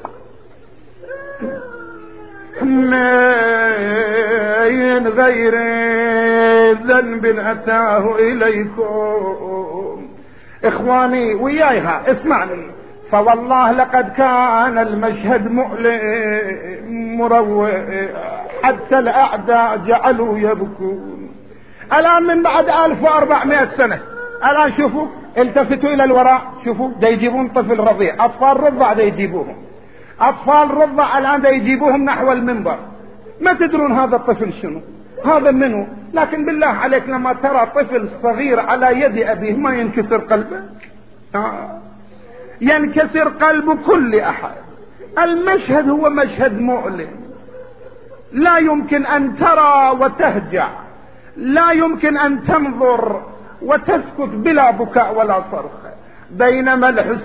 من غير ذنب أتاه إليكم. إخواني ويايها اسمعني، فوالله لقد كان المشهد مؤلم مروع حتى الأعداء جعلوا يبكون. الآن من بعد ألف وأربعمائة سنة، الآن شوفوا، التفتوا إلى الوراء، شوفوا دا يجيبون طفل رضيع، أطفال رضع دا يجيبوهم، أطفال رضع الآن دا يجيبوهم نحو المنبر. ما تدرون هذا الطفل شنو؟ هذا منه؟ لكن بالله عليك لما ترى طفل صغير على يد أبيه ما ينكسر قلبك؟ آه. ينكسر قلب كل أحد. المشهد هو مشهد مؤلم، لا يمكن أن ترى وتهجع، لا يمكن أن تنظر وتسكت بلا بكاء ولا صرخ. بينما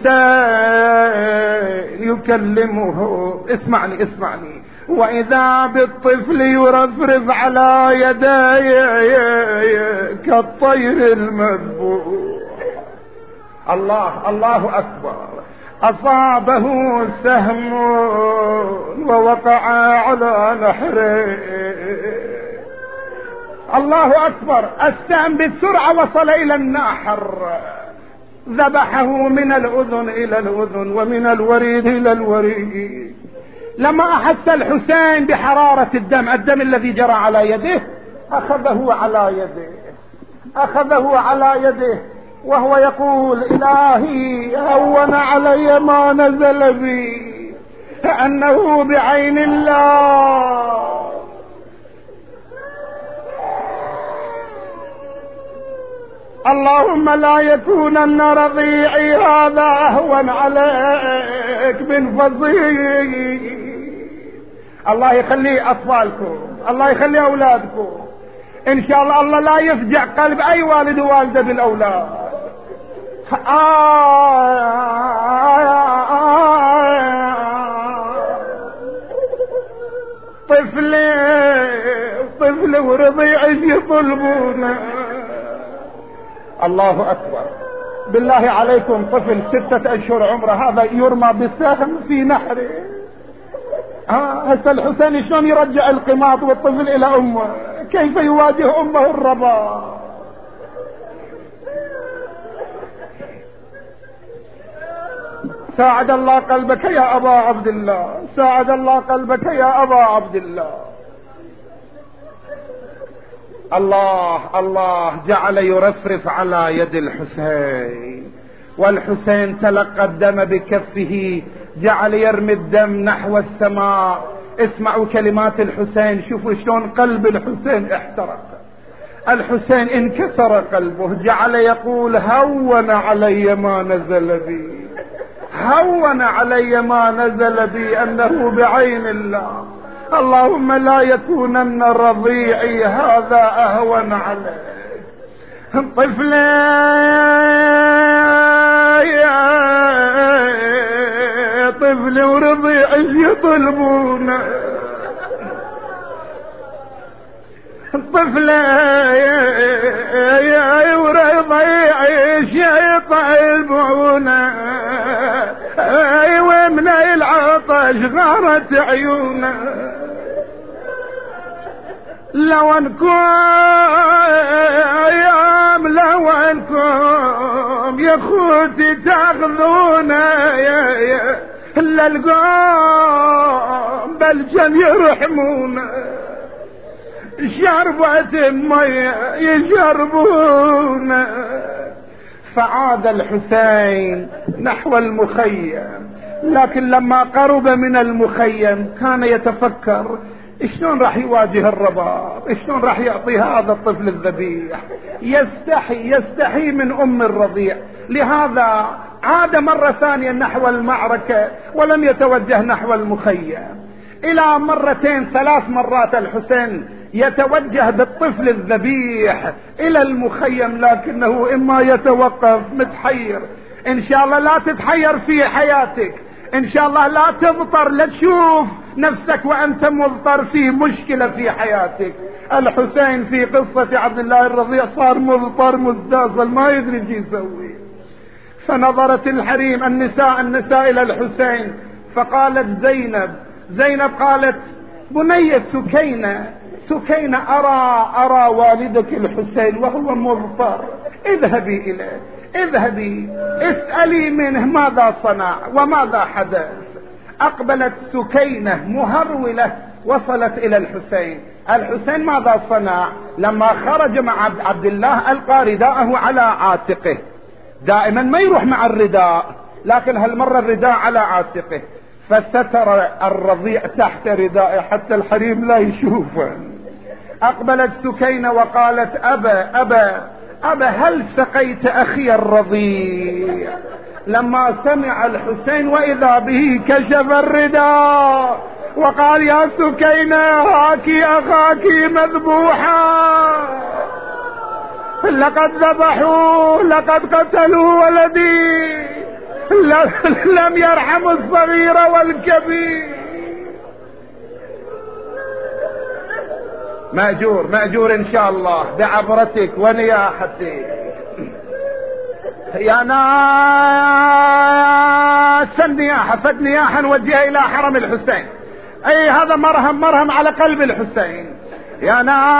الحسين يكلمه، اسمعني اسمعني، وإذا بالطفل يرفرف على يديه كالطير المذبوح. الله الله أكبر. أصابه سهم ووقع على نحره الله أكبر. السهم بسرعة وصل إلى الناحر، ذبحه من الأذن إلى الأذن ومن الوريد إلى الوريد. لما أحس الحسين بحرارة الدم، الدم الذي جرى على يده، أخذه على يده أخذه على يده وهو يقول: إلهي هون علي ما نزل بي، كأنه بعين الله. اللهم لا يكونن رضيعي هذا أهون عليك من فضيل. الله يخلي أطفالكم، الله يخلي أولادكم، إن شاء الله الله لا يفجع قلب أي والد ووالدة بالأولاد. طفلي طفلي ورضيعي يطلبونه. الله أكبر. بالله عليكم، طفل ستة أشهر عمره هذا يرمى بالسهم في نحره. آه هسه الحسين شلون يرجع القماط والطفل إلى أمه؟ كيف يواجه أمه الرضا؟ ساعد الله قلبك يا أبا عبد الله، ساعد الله قلبك يا أبا عبد الله. الله الله جعل يرفرف على يد الحسين، والحسين تلقى الدم بكفه، جعل يرمي الدم نحو السماء. اسمعوا كلمات الحسين، شوفوا شلون قلب الحسين احترق. الحسين انكسر قلبه، جعل يقول: هون علي ما نزل بي، هون علي ما نزل بي، أنه بعين الله. اللهم لا يكونن رضيعي هذا أهون عليك. طفلي طفلي ورضيعي يطلبون، طفلي ورضيعي يطلبون، ومن العطش غارت عيونه. لو انكم يوم لو انكم يا خوتي تاخذونا الا القوم بالجم يرحمونا، شربة مية يشربونا. فعاد الحسين نحو المخيم، لكن لما قرب من المخيم كان يتفكر: شلون راح يواجه الرباط؟ شلون راح يعطي هذا الطفل الذبيح؟ يستحي يستحي من أم الرضيع. لهذا عاد مرة ثانية نحو المعركة ولم يتوجه نحو المخيم. إلى مرتين ثلاث مرات الحسين يتوجه بالطفل الذبيح إلى المخيم، لكنه إما يتوقف متحير. إن شاء الله لا تتحير في حياتك، إن شاء الله لا تضطر لتشوف نفسك وأنت مضطر في مشكلة في حياتك. الحسين في قصة عبد الله الرضيع صار مضطر مستاصل ما يدري شو يسوي. فنظرت الحريم النساء النساء إلى الحسين، فقالت زينب زينب قالت: بنية سكينة سكينة أرى أرى والدك الحسين وهو مضطر، اذهبي إليه، اذهبي اسألي منه ماذا صنع وماذا حدث. أقبلت سكينة مهرولة وصلت إلى الحسين. الحسين ماذا صنع؟ لما خرج مع عبد الله ألقى رداءه على عاتقه، دائما ما يروح مع الرداء، لكن هالمرة الرداء على عاتقه، فستر الرضيع تحت ردائه حتى الحريم لا يشوفه. أقبلت سكينة وقالت: أبا أبا أبا هل سقيت أخي الرضيع؟ لما سمع الحسين وإذا به كشف الرداء وقال: يا سكينة هاكي أخاك مذبوحا، لقد ذبحوه، لقد قتلوا ولدي، لم يرحموا الصغير والكبير. مأجور مأجور إن شاء الله بعبرتك ونياحتك. يا ناس النياحة، فد نياحة نوجهها إلى حرم الحسين. أي هذا مرهم مرهم على قلب الحسين. يا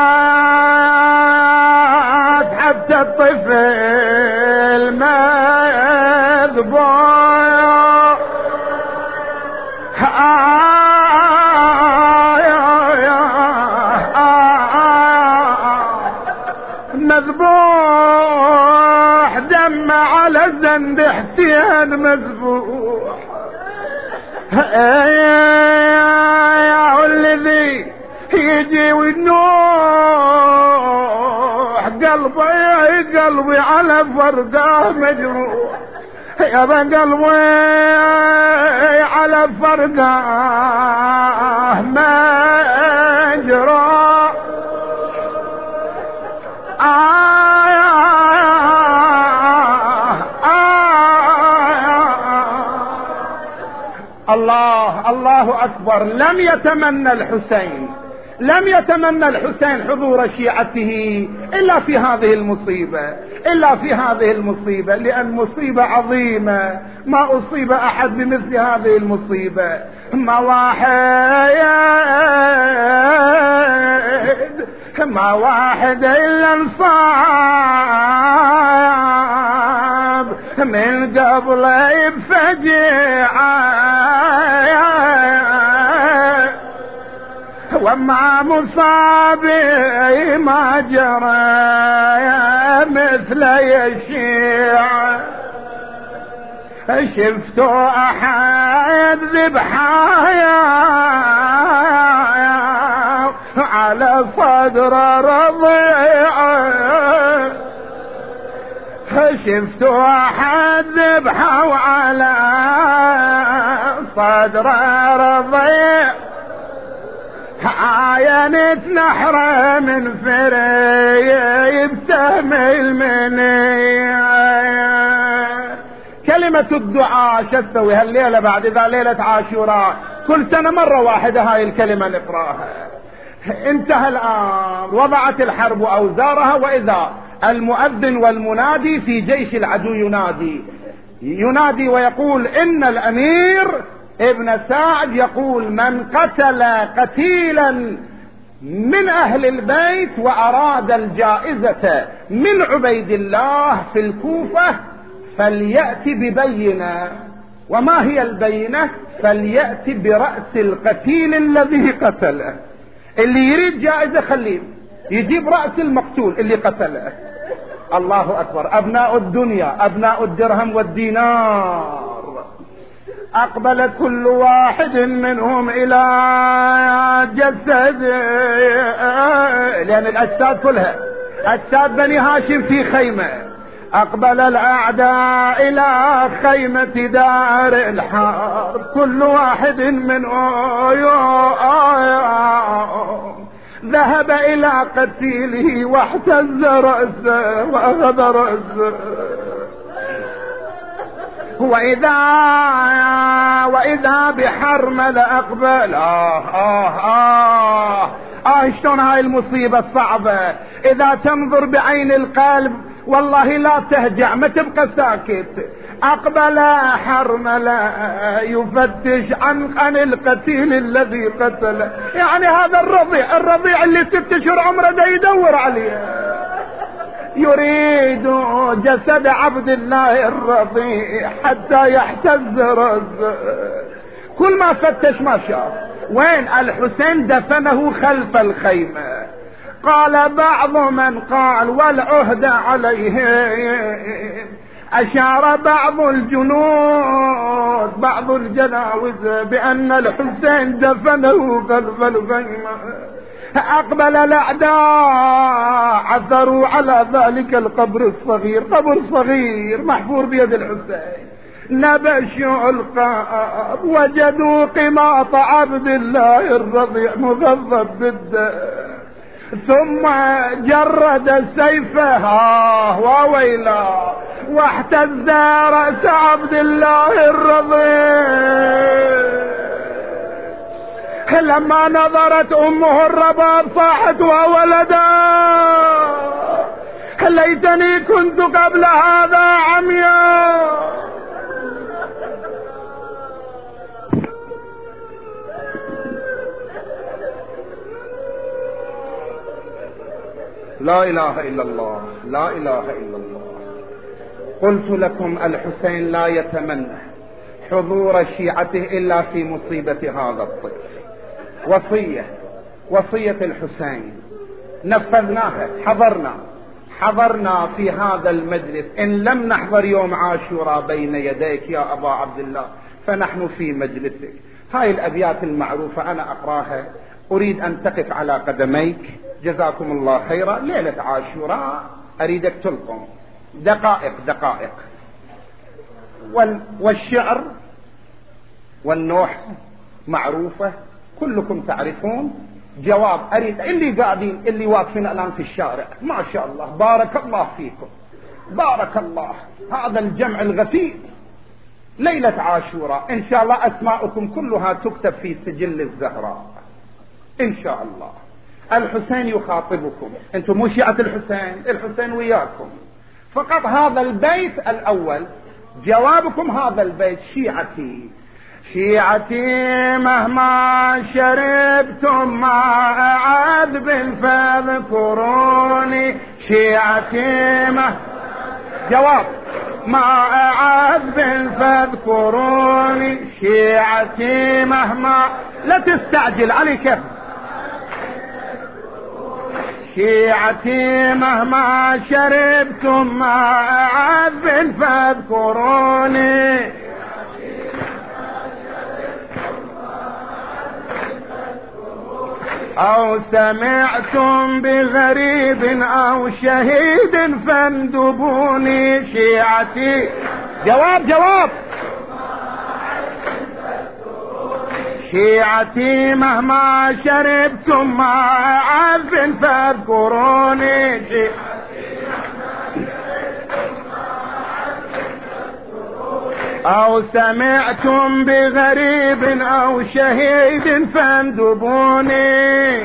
ناس حتى الطفل مذبوح مذبوح دم على زند حسين مذبوح. يا الذي يجي ونوح قلبي قلبي على فرقه مجروح. يا قلبي على فرقه مجروح. آه الله الله أكبر. لم يتمنى الحسين لم يتمنى الحسين حضور شيعته إلا في هذه المصيبة إلا في هذه المصيبة لأن مصيبة عظيمة ما أصيب أحد بمثل هذه المصيبة. ما واحد ما واحد إلا انصاب من قبل بفجيعة ومع مصابي ما جرى مثل يشيع. شفتوا أحد ذبحايا على صدر رضيع. شفتوا أحد ذبحوا على صدر رضيع. عاينت نحره من فري بسهم المنية. كلمة الدعاء شتوي هالليلة بعد ذا ليلة عاشوراء كل سنة مرة واحدة هاي الكلمة نقراها. انتهى الآن وضعت الحرب أوزارها وإذا المؤذن والمنادي في جيش العدو ينادي ينادي ويقول إن الأمير ابن سعد يقول من قتل قتيلا من أهل البيت وأراد الجائزة من عبيد الله في الكوفة فليأتي ببينة. وما هي البينة؟ فليأتي برأس القتيل الذي قتله. اللي يريد جائزة خليه يجيب رأس المقتول اللي قتله. الله أكبر. أبناء الدنيا أبناء الدرهم والدينار أقبل كل واحد منهم إلى جسد لأن الأجساد كلها أجساد بني هاشم في خيمة. أقبل الأعداء إلى خيمة دار الحرب كل واحد منهم ذهب إلى قتيله واحتز رأسه وأخذ رأسه. وإذا وإذا بحرمل أقبل. آه آه آه آه شلون هاي المصيبة الصعبة. إذا تنظر بعين القلب والله لا تهجع ما تبقى ساكت. أقبل حرمل يفتش عن عن القتيل الذي قتله. يعني هذا الرضيع الرضيع اللي ست اشهر عمره دا يدور عليه يريد جسد عبد الله الرضيع حتى يحتز رأسه. كل ما فتش ما شاف وين الحسين دفنه خلف الخيمة. قال بعض من قال والعهد عليه. أشار بعض الجنود بعض الجناوز بأن الحسين دفنه خلف الخيمة. أقبل الأعداء عثروا على ذلك القبر الصغير قبر صغير محفور بيد الحسين. نبشوا القاب وجدوا قماط عبد الله الرضيع مغضب بالدم ثم جرد سيفه وويلا واحتز رأس عبد الله الرضيع. لما نظرت أمه الرباب صاحت وولدا ليتني كنت قبل هذا عمياء. لا إله إلا الله، لا إله إلا الله. قلت لكم الحسين لا يتمنى حضور شيعته إلا في مصيبة هذا الطفل. وصية، وصية الحسين نفذناها، حضرنا حضرنا في هذا المجلس. إن لم نحضر يوم عاشوراء بين يديك يا أبا عبد الله فنحن في مجلسك. هاي الأبيات المعروفة أنا أقراها، أريد أن تقف على قدميك جزاكم الله خيرا. ليلة عاشوراء أريدك تلقم دقائق دقائق. والشعر والنوح معروفة كلكم تعرفون. جواب أريد اللي قاعدين اللي واقفين الآن في الشارع ما شاء الله بارك الله فيكم، بارك الله، هذا الجمع الغفير ليلة عاشوراء. إن شاء الله أسماءكم كلها تكتب في سجل الزهراء إن شاء الله. الحسين يخاطبكم، أنتم مو شيعة الحسين، الحسين وياكم. فقط هذا البيت الأول جوابكم هذا البيت: شيعتي شيعتي مهما شربتم ماء عذب فاذكروني. شيعتي مه جواب ماء عذب فاذكروني. شيعتي مهما لا تستعجل علي كيف. شيعتي مهما شربتم ماء عذب فاذكروني. أو سمعتم بغريب أو شهيد فاندبوني. شيعتي جواب جواب شيعتي مهما شربتم ماء عذب فاذكروني. أو سمعتم بغريب أو شهيد فاندبوني.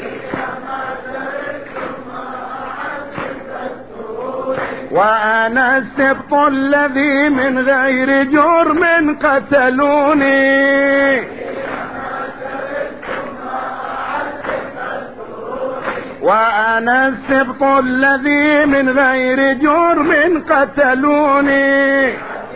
وأنا السبط الذي من غير جرم قتلوني. وأنا السبط الذي من غير جرم قتلوني.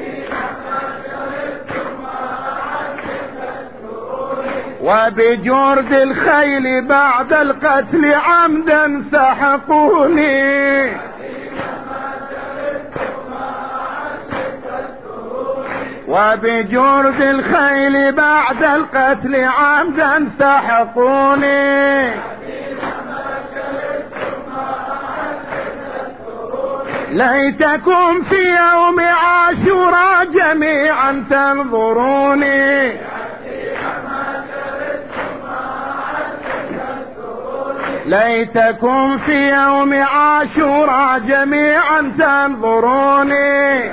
وبجرد الخيل بعد القتل عمدا سحقوني. وبجرد الخيل بعد القتل عمدا سحقوني. ليتكم في يوم عاشوراء جميعا تنظروني. ليتكم في يوم عاشوراء جميعا تنظروني.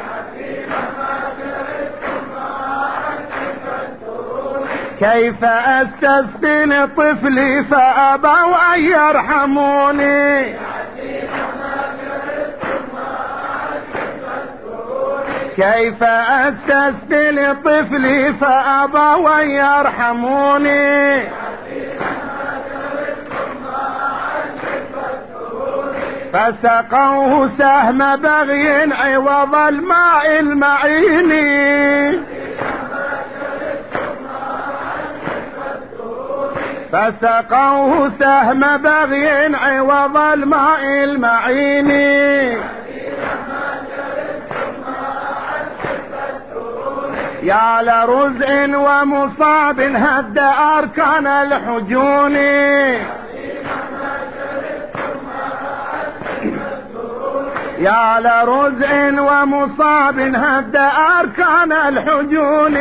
كيف استسقي لطفلي فأبوا أن يرحموني. كيف استسقي لطفلي فأبوا أن يرحموني. فسقوه سهم بغي عوض الماء المعين. فسقوه سهم بغي عوض الماء المعين. يا لرزء ومصاب هد أركان الحجون. يا لرزء ومصاب هد أركان الحجون.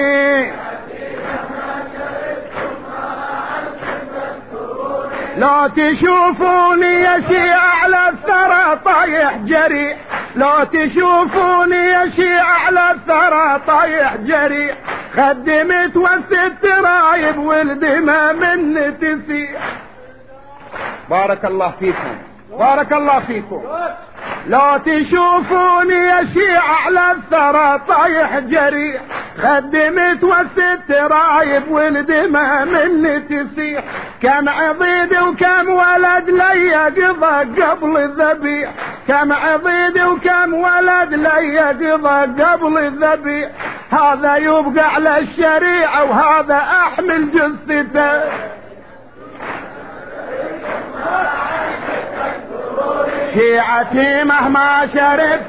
لا تشوفوني يا شيعة على الثرى طايح جريح. لا تشوفوني يا شيعة على الثرى طايح جريح. خدمت وست رايب والدماء من تسيح. بارك الله فيكم، بارك الله فيكم. لو تشوفوني يا شيعة على الثرى طايح جريح، خدي متوسط رايب والدماء مني تسيح، كم عضيد وكم ولد لي قضى قبل الذبيح، كم عضيد وكم ولد لي قضى قبل الذبيح، هذا يبقى على الشريعة وهذا احمل جثته. شيعتي مهما شربت،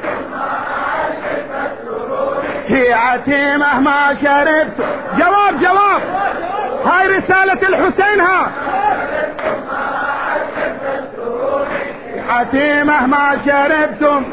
شيعتي مهما شربت. جواب جواب، هاي رسالة الحسين. ها شيعتي مهما شربتم،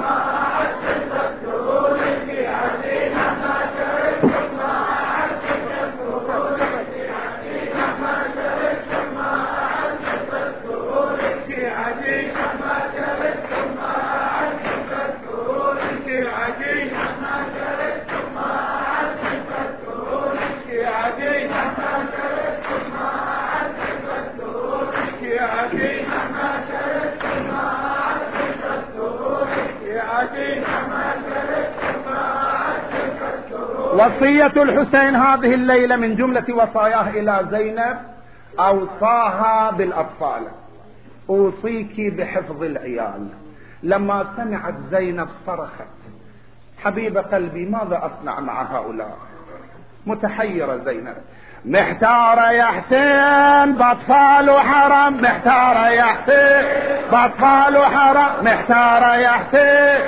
وصية الحسين هذه الليلة من جملة وصاياه إلى زينب، أوصاها بالأطفال: أوصيك بحفظ العيال. لما سمعت زينب صرخت: حبيب قلبي ماذا أصنع مع هؤلاء؟ متحيرة زينب، محتارة يا حسين بأطفال وحرم، محتارة يا حسين بأطفال وحرم، محتارة يا حسين،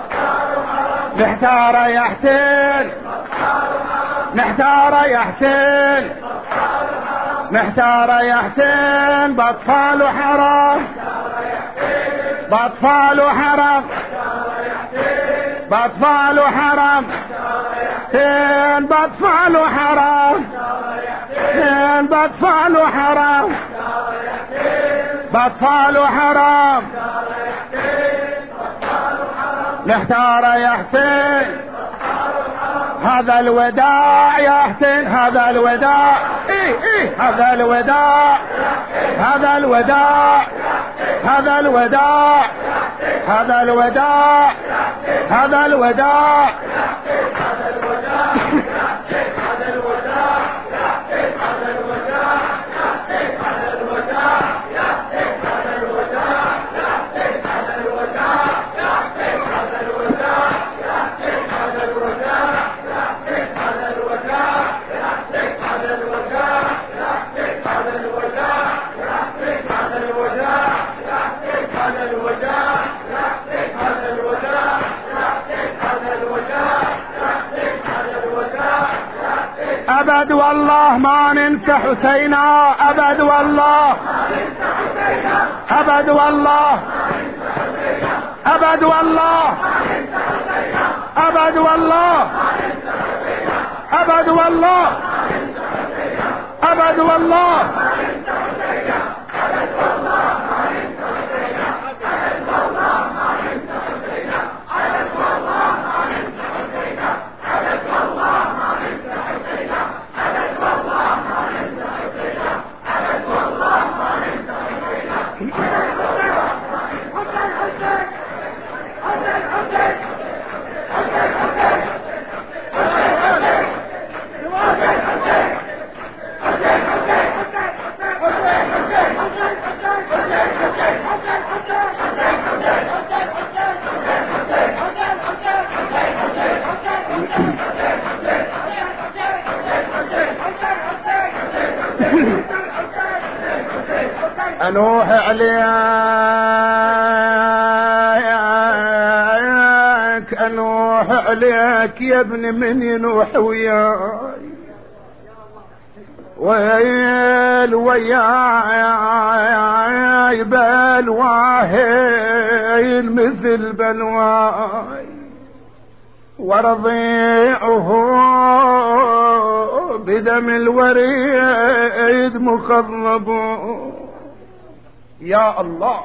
محتارة يا حسين، محتارة يا حسين، محتارة يا حسين بأطفال وحرم، بأطفال وحرم، بأطفال وحرم، حسين بأطفال وحرم، حسين بأطفال وحرم، بأطفال وحرم، محتارة يا حسين. هذا الوداع يا حسين، هذا الوداع، ايه ايه هذا الوداع، هذا الوداع، هذا الوداع، هذا الوداع، هذا الوداع، أبد والله ما ننسى حسينا، أبد والله، أبد والله، أبد والله، أبد والله، أبد والله، أبد والله. أنوح عليك، أنوح عليك يا ابن من ينوح وياي، ويل وياي بلواهين مثل بلواي، ورضيعه بدم الوريد مخضب. يا الله،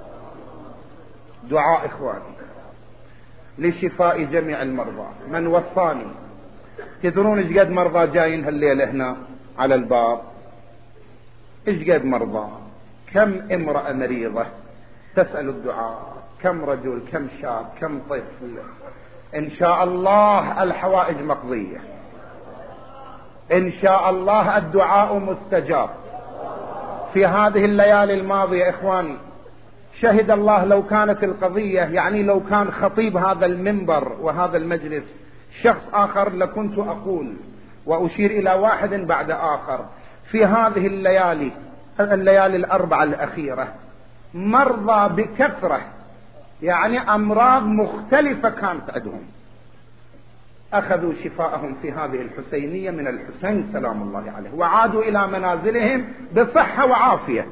دعاء إخواني لشفاء جميع المرضى. من وصاني؟ تدرون ايش قد مرضى جايين هالليلة هنا على الباب؟ ايش قد مرضى؟ كم امرأة مريضة تسأل الدعاء، كم رجل، كم شاب، كم طفل. إن شاء الله الحوائج مقضية، إن شاء الله الدعاء مستجاب. في هذه الليالي الماضية إخواني شهد الله لو كانت القضية، يعني لو كان خطيب هذا المنبر وهذا المجلس شخص آخر لكنت أقول وأشير إلى واحد بعد آخر. في هذه الليالي الليالي الأربعة الأخيرة مرضى بكثرة، يعني أمراض مختلفة كانت عندهم، أخذوا شفاءهم في هذه الحسينية من الحسين سلام الله عليه، وعادوا إلى منازلهم بصحة وعافية.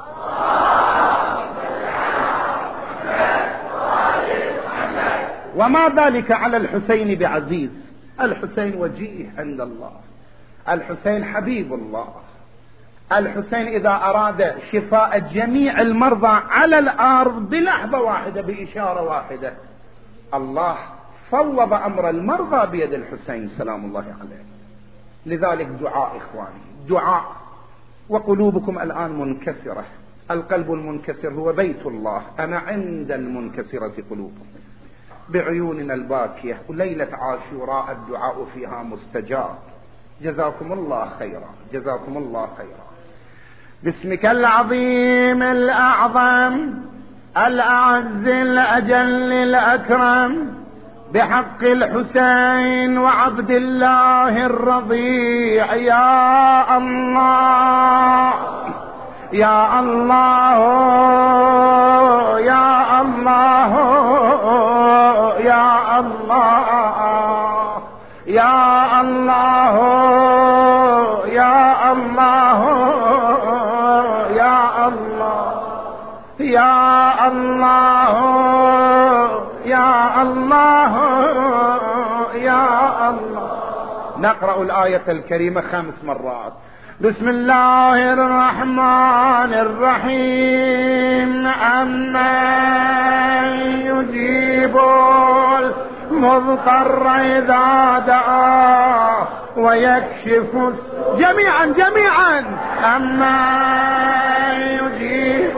وما ذلك على الحسين بعزيز. الحسين وجيه عند الله، الحسين حبيب الله. الحسين إذا أراد شفاء جميع المرضى على الأرض بلحظة واحدة، بإشارة واحدة، الله فوض أمر المرضى بيد الحسين سلام الله عليه. لذلك دعاء إخواني، دعاء. وقلوبكم الآن منكسرة، القلب المنكسر هو بيت الله، أنا عند المنكسرة قلوبهم بعيوننا الباكية. وليلة عاشوراء الدعاء فيها مستجاب. جزاكم الله خيرا، جزاكم الله خيرا. باسمك العظيم الأعظم الأعز الأجل الأكرم، بحق الحسين وعبد الله الرضيع، يا الله يا الله يا الله يا الله يا الله يا الله يا الله يا الله يا الله يا الله. نقرأ الآية الكريمة خمس مرات. بسم الله الرحمن الرحيم. أمن يجيب المضطر إذا دعاه ويكشف جميعا جميعا. أمن يجيب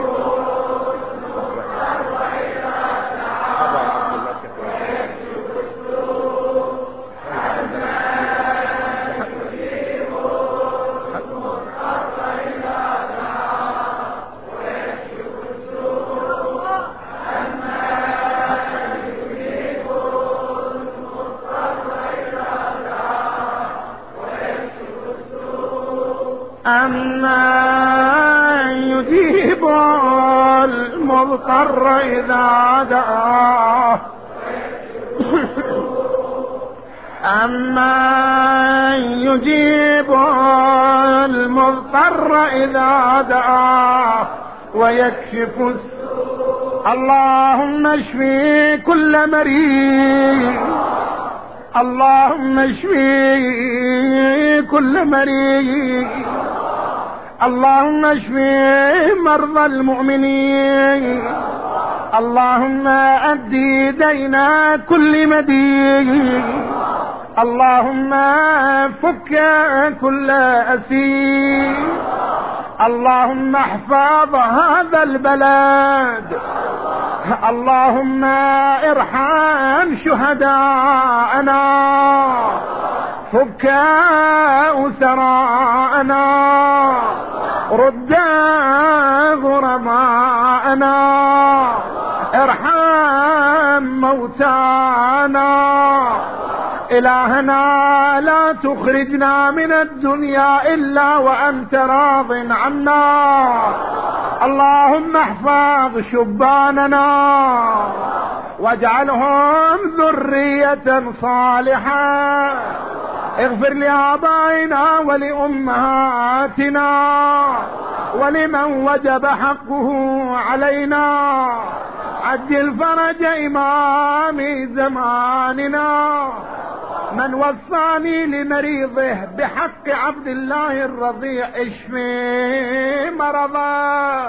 أما يجيب المضطر إذا دعاه أما يجيب المضطر إذا دعاه ويكشف السوء. اللهم اشفي كل مريض، اللهم اشفي كل مريض، اللهم اشفي مرضى المؤمنين، اللهم أدي دين كل مدين، اللهم فك كل أسير، اللهم احفظ هذا البلد، اللهم ارحم شهداءنا، فك أسراءنا، رد غرباءنا، ارحم موتانا. إلهنا لا تخرجنا من الدنيا إلا وأنت راض عنا. اللهم احفظ شباننا واجعلهم ذرية صالحة. اغفر لآبائنا ولأمهاتنا ولمن وجب حقه علينا. عجل فرج إمام زماننا من وصاني لمريضه بحق عبد الله الرضيع اشفي مرضه.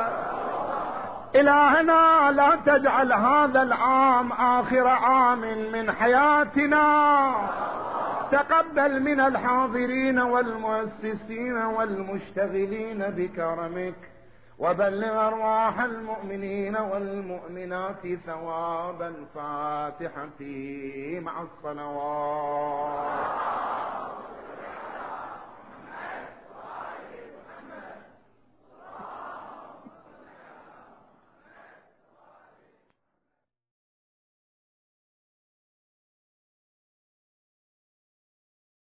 إلهنا لا تجعل هذا العام آخر عام من حياتنا. تقبل من الحاضرين والمؤسسين والمشتغلين بكرمك، وبلغ أرواح المؤمنين والمؤمنات ثواب الفاتحة مع الصلوات.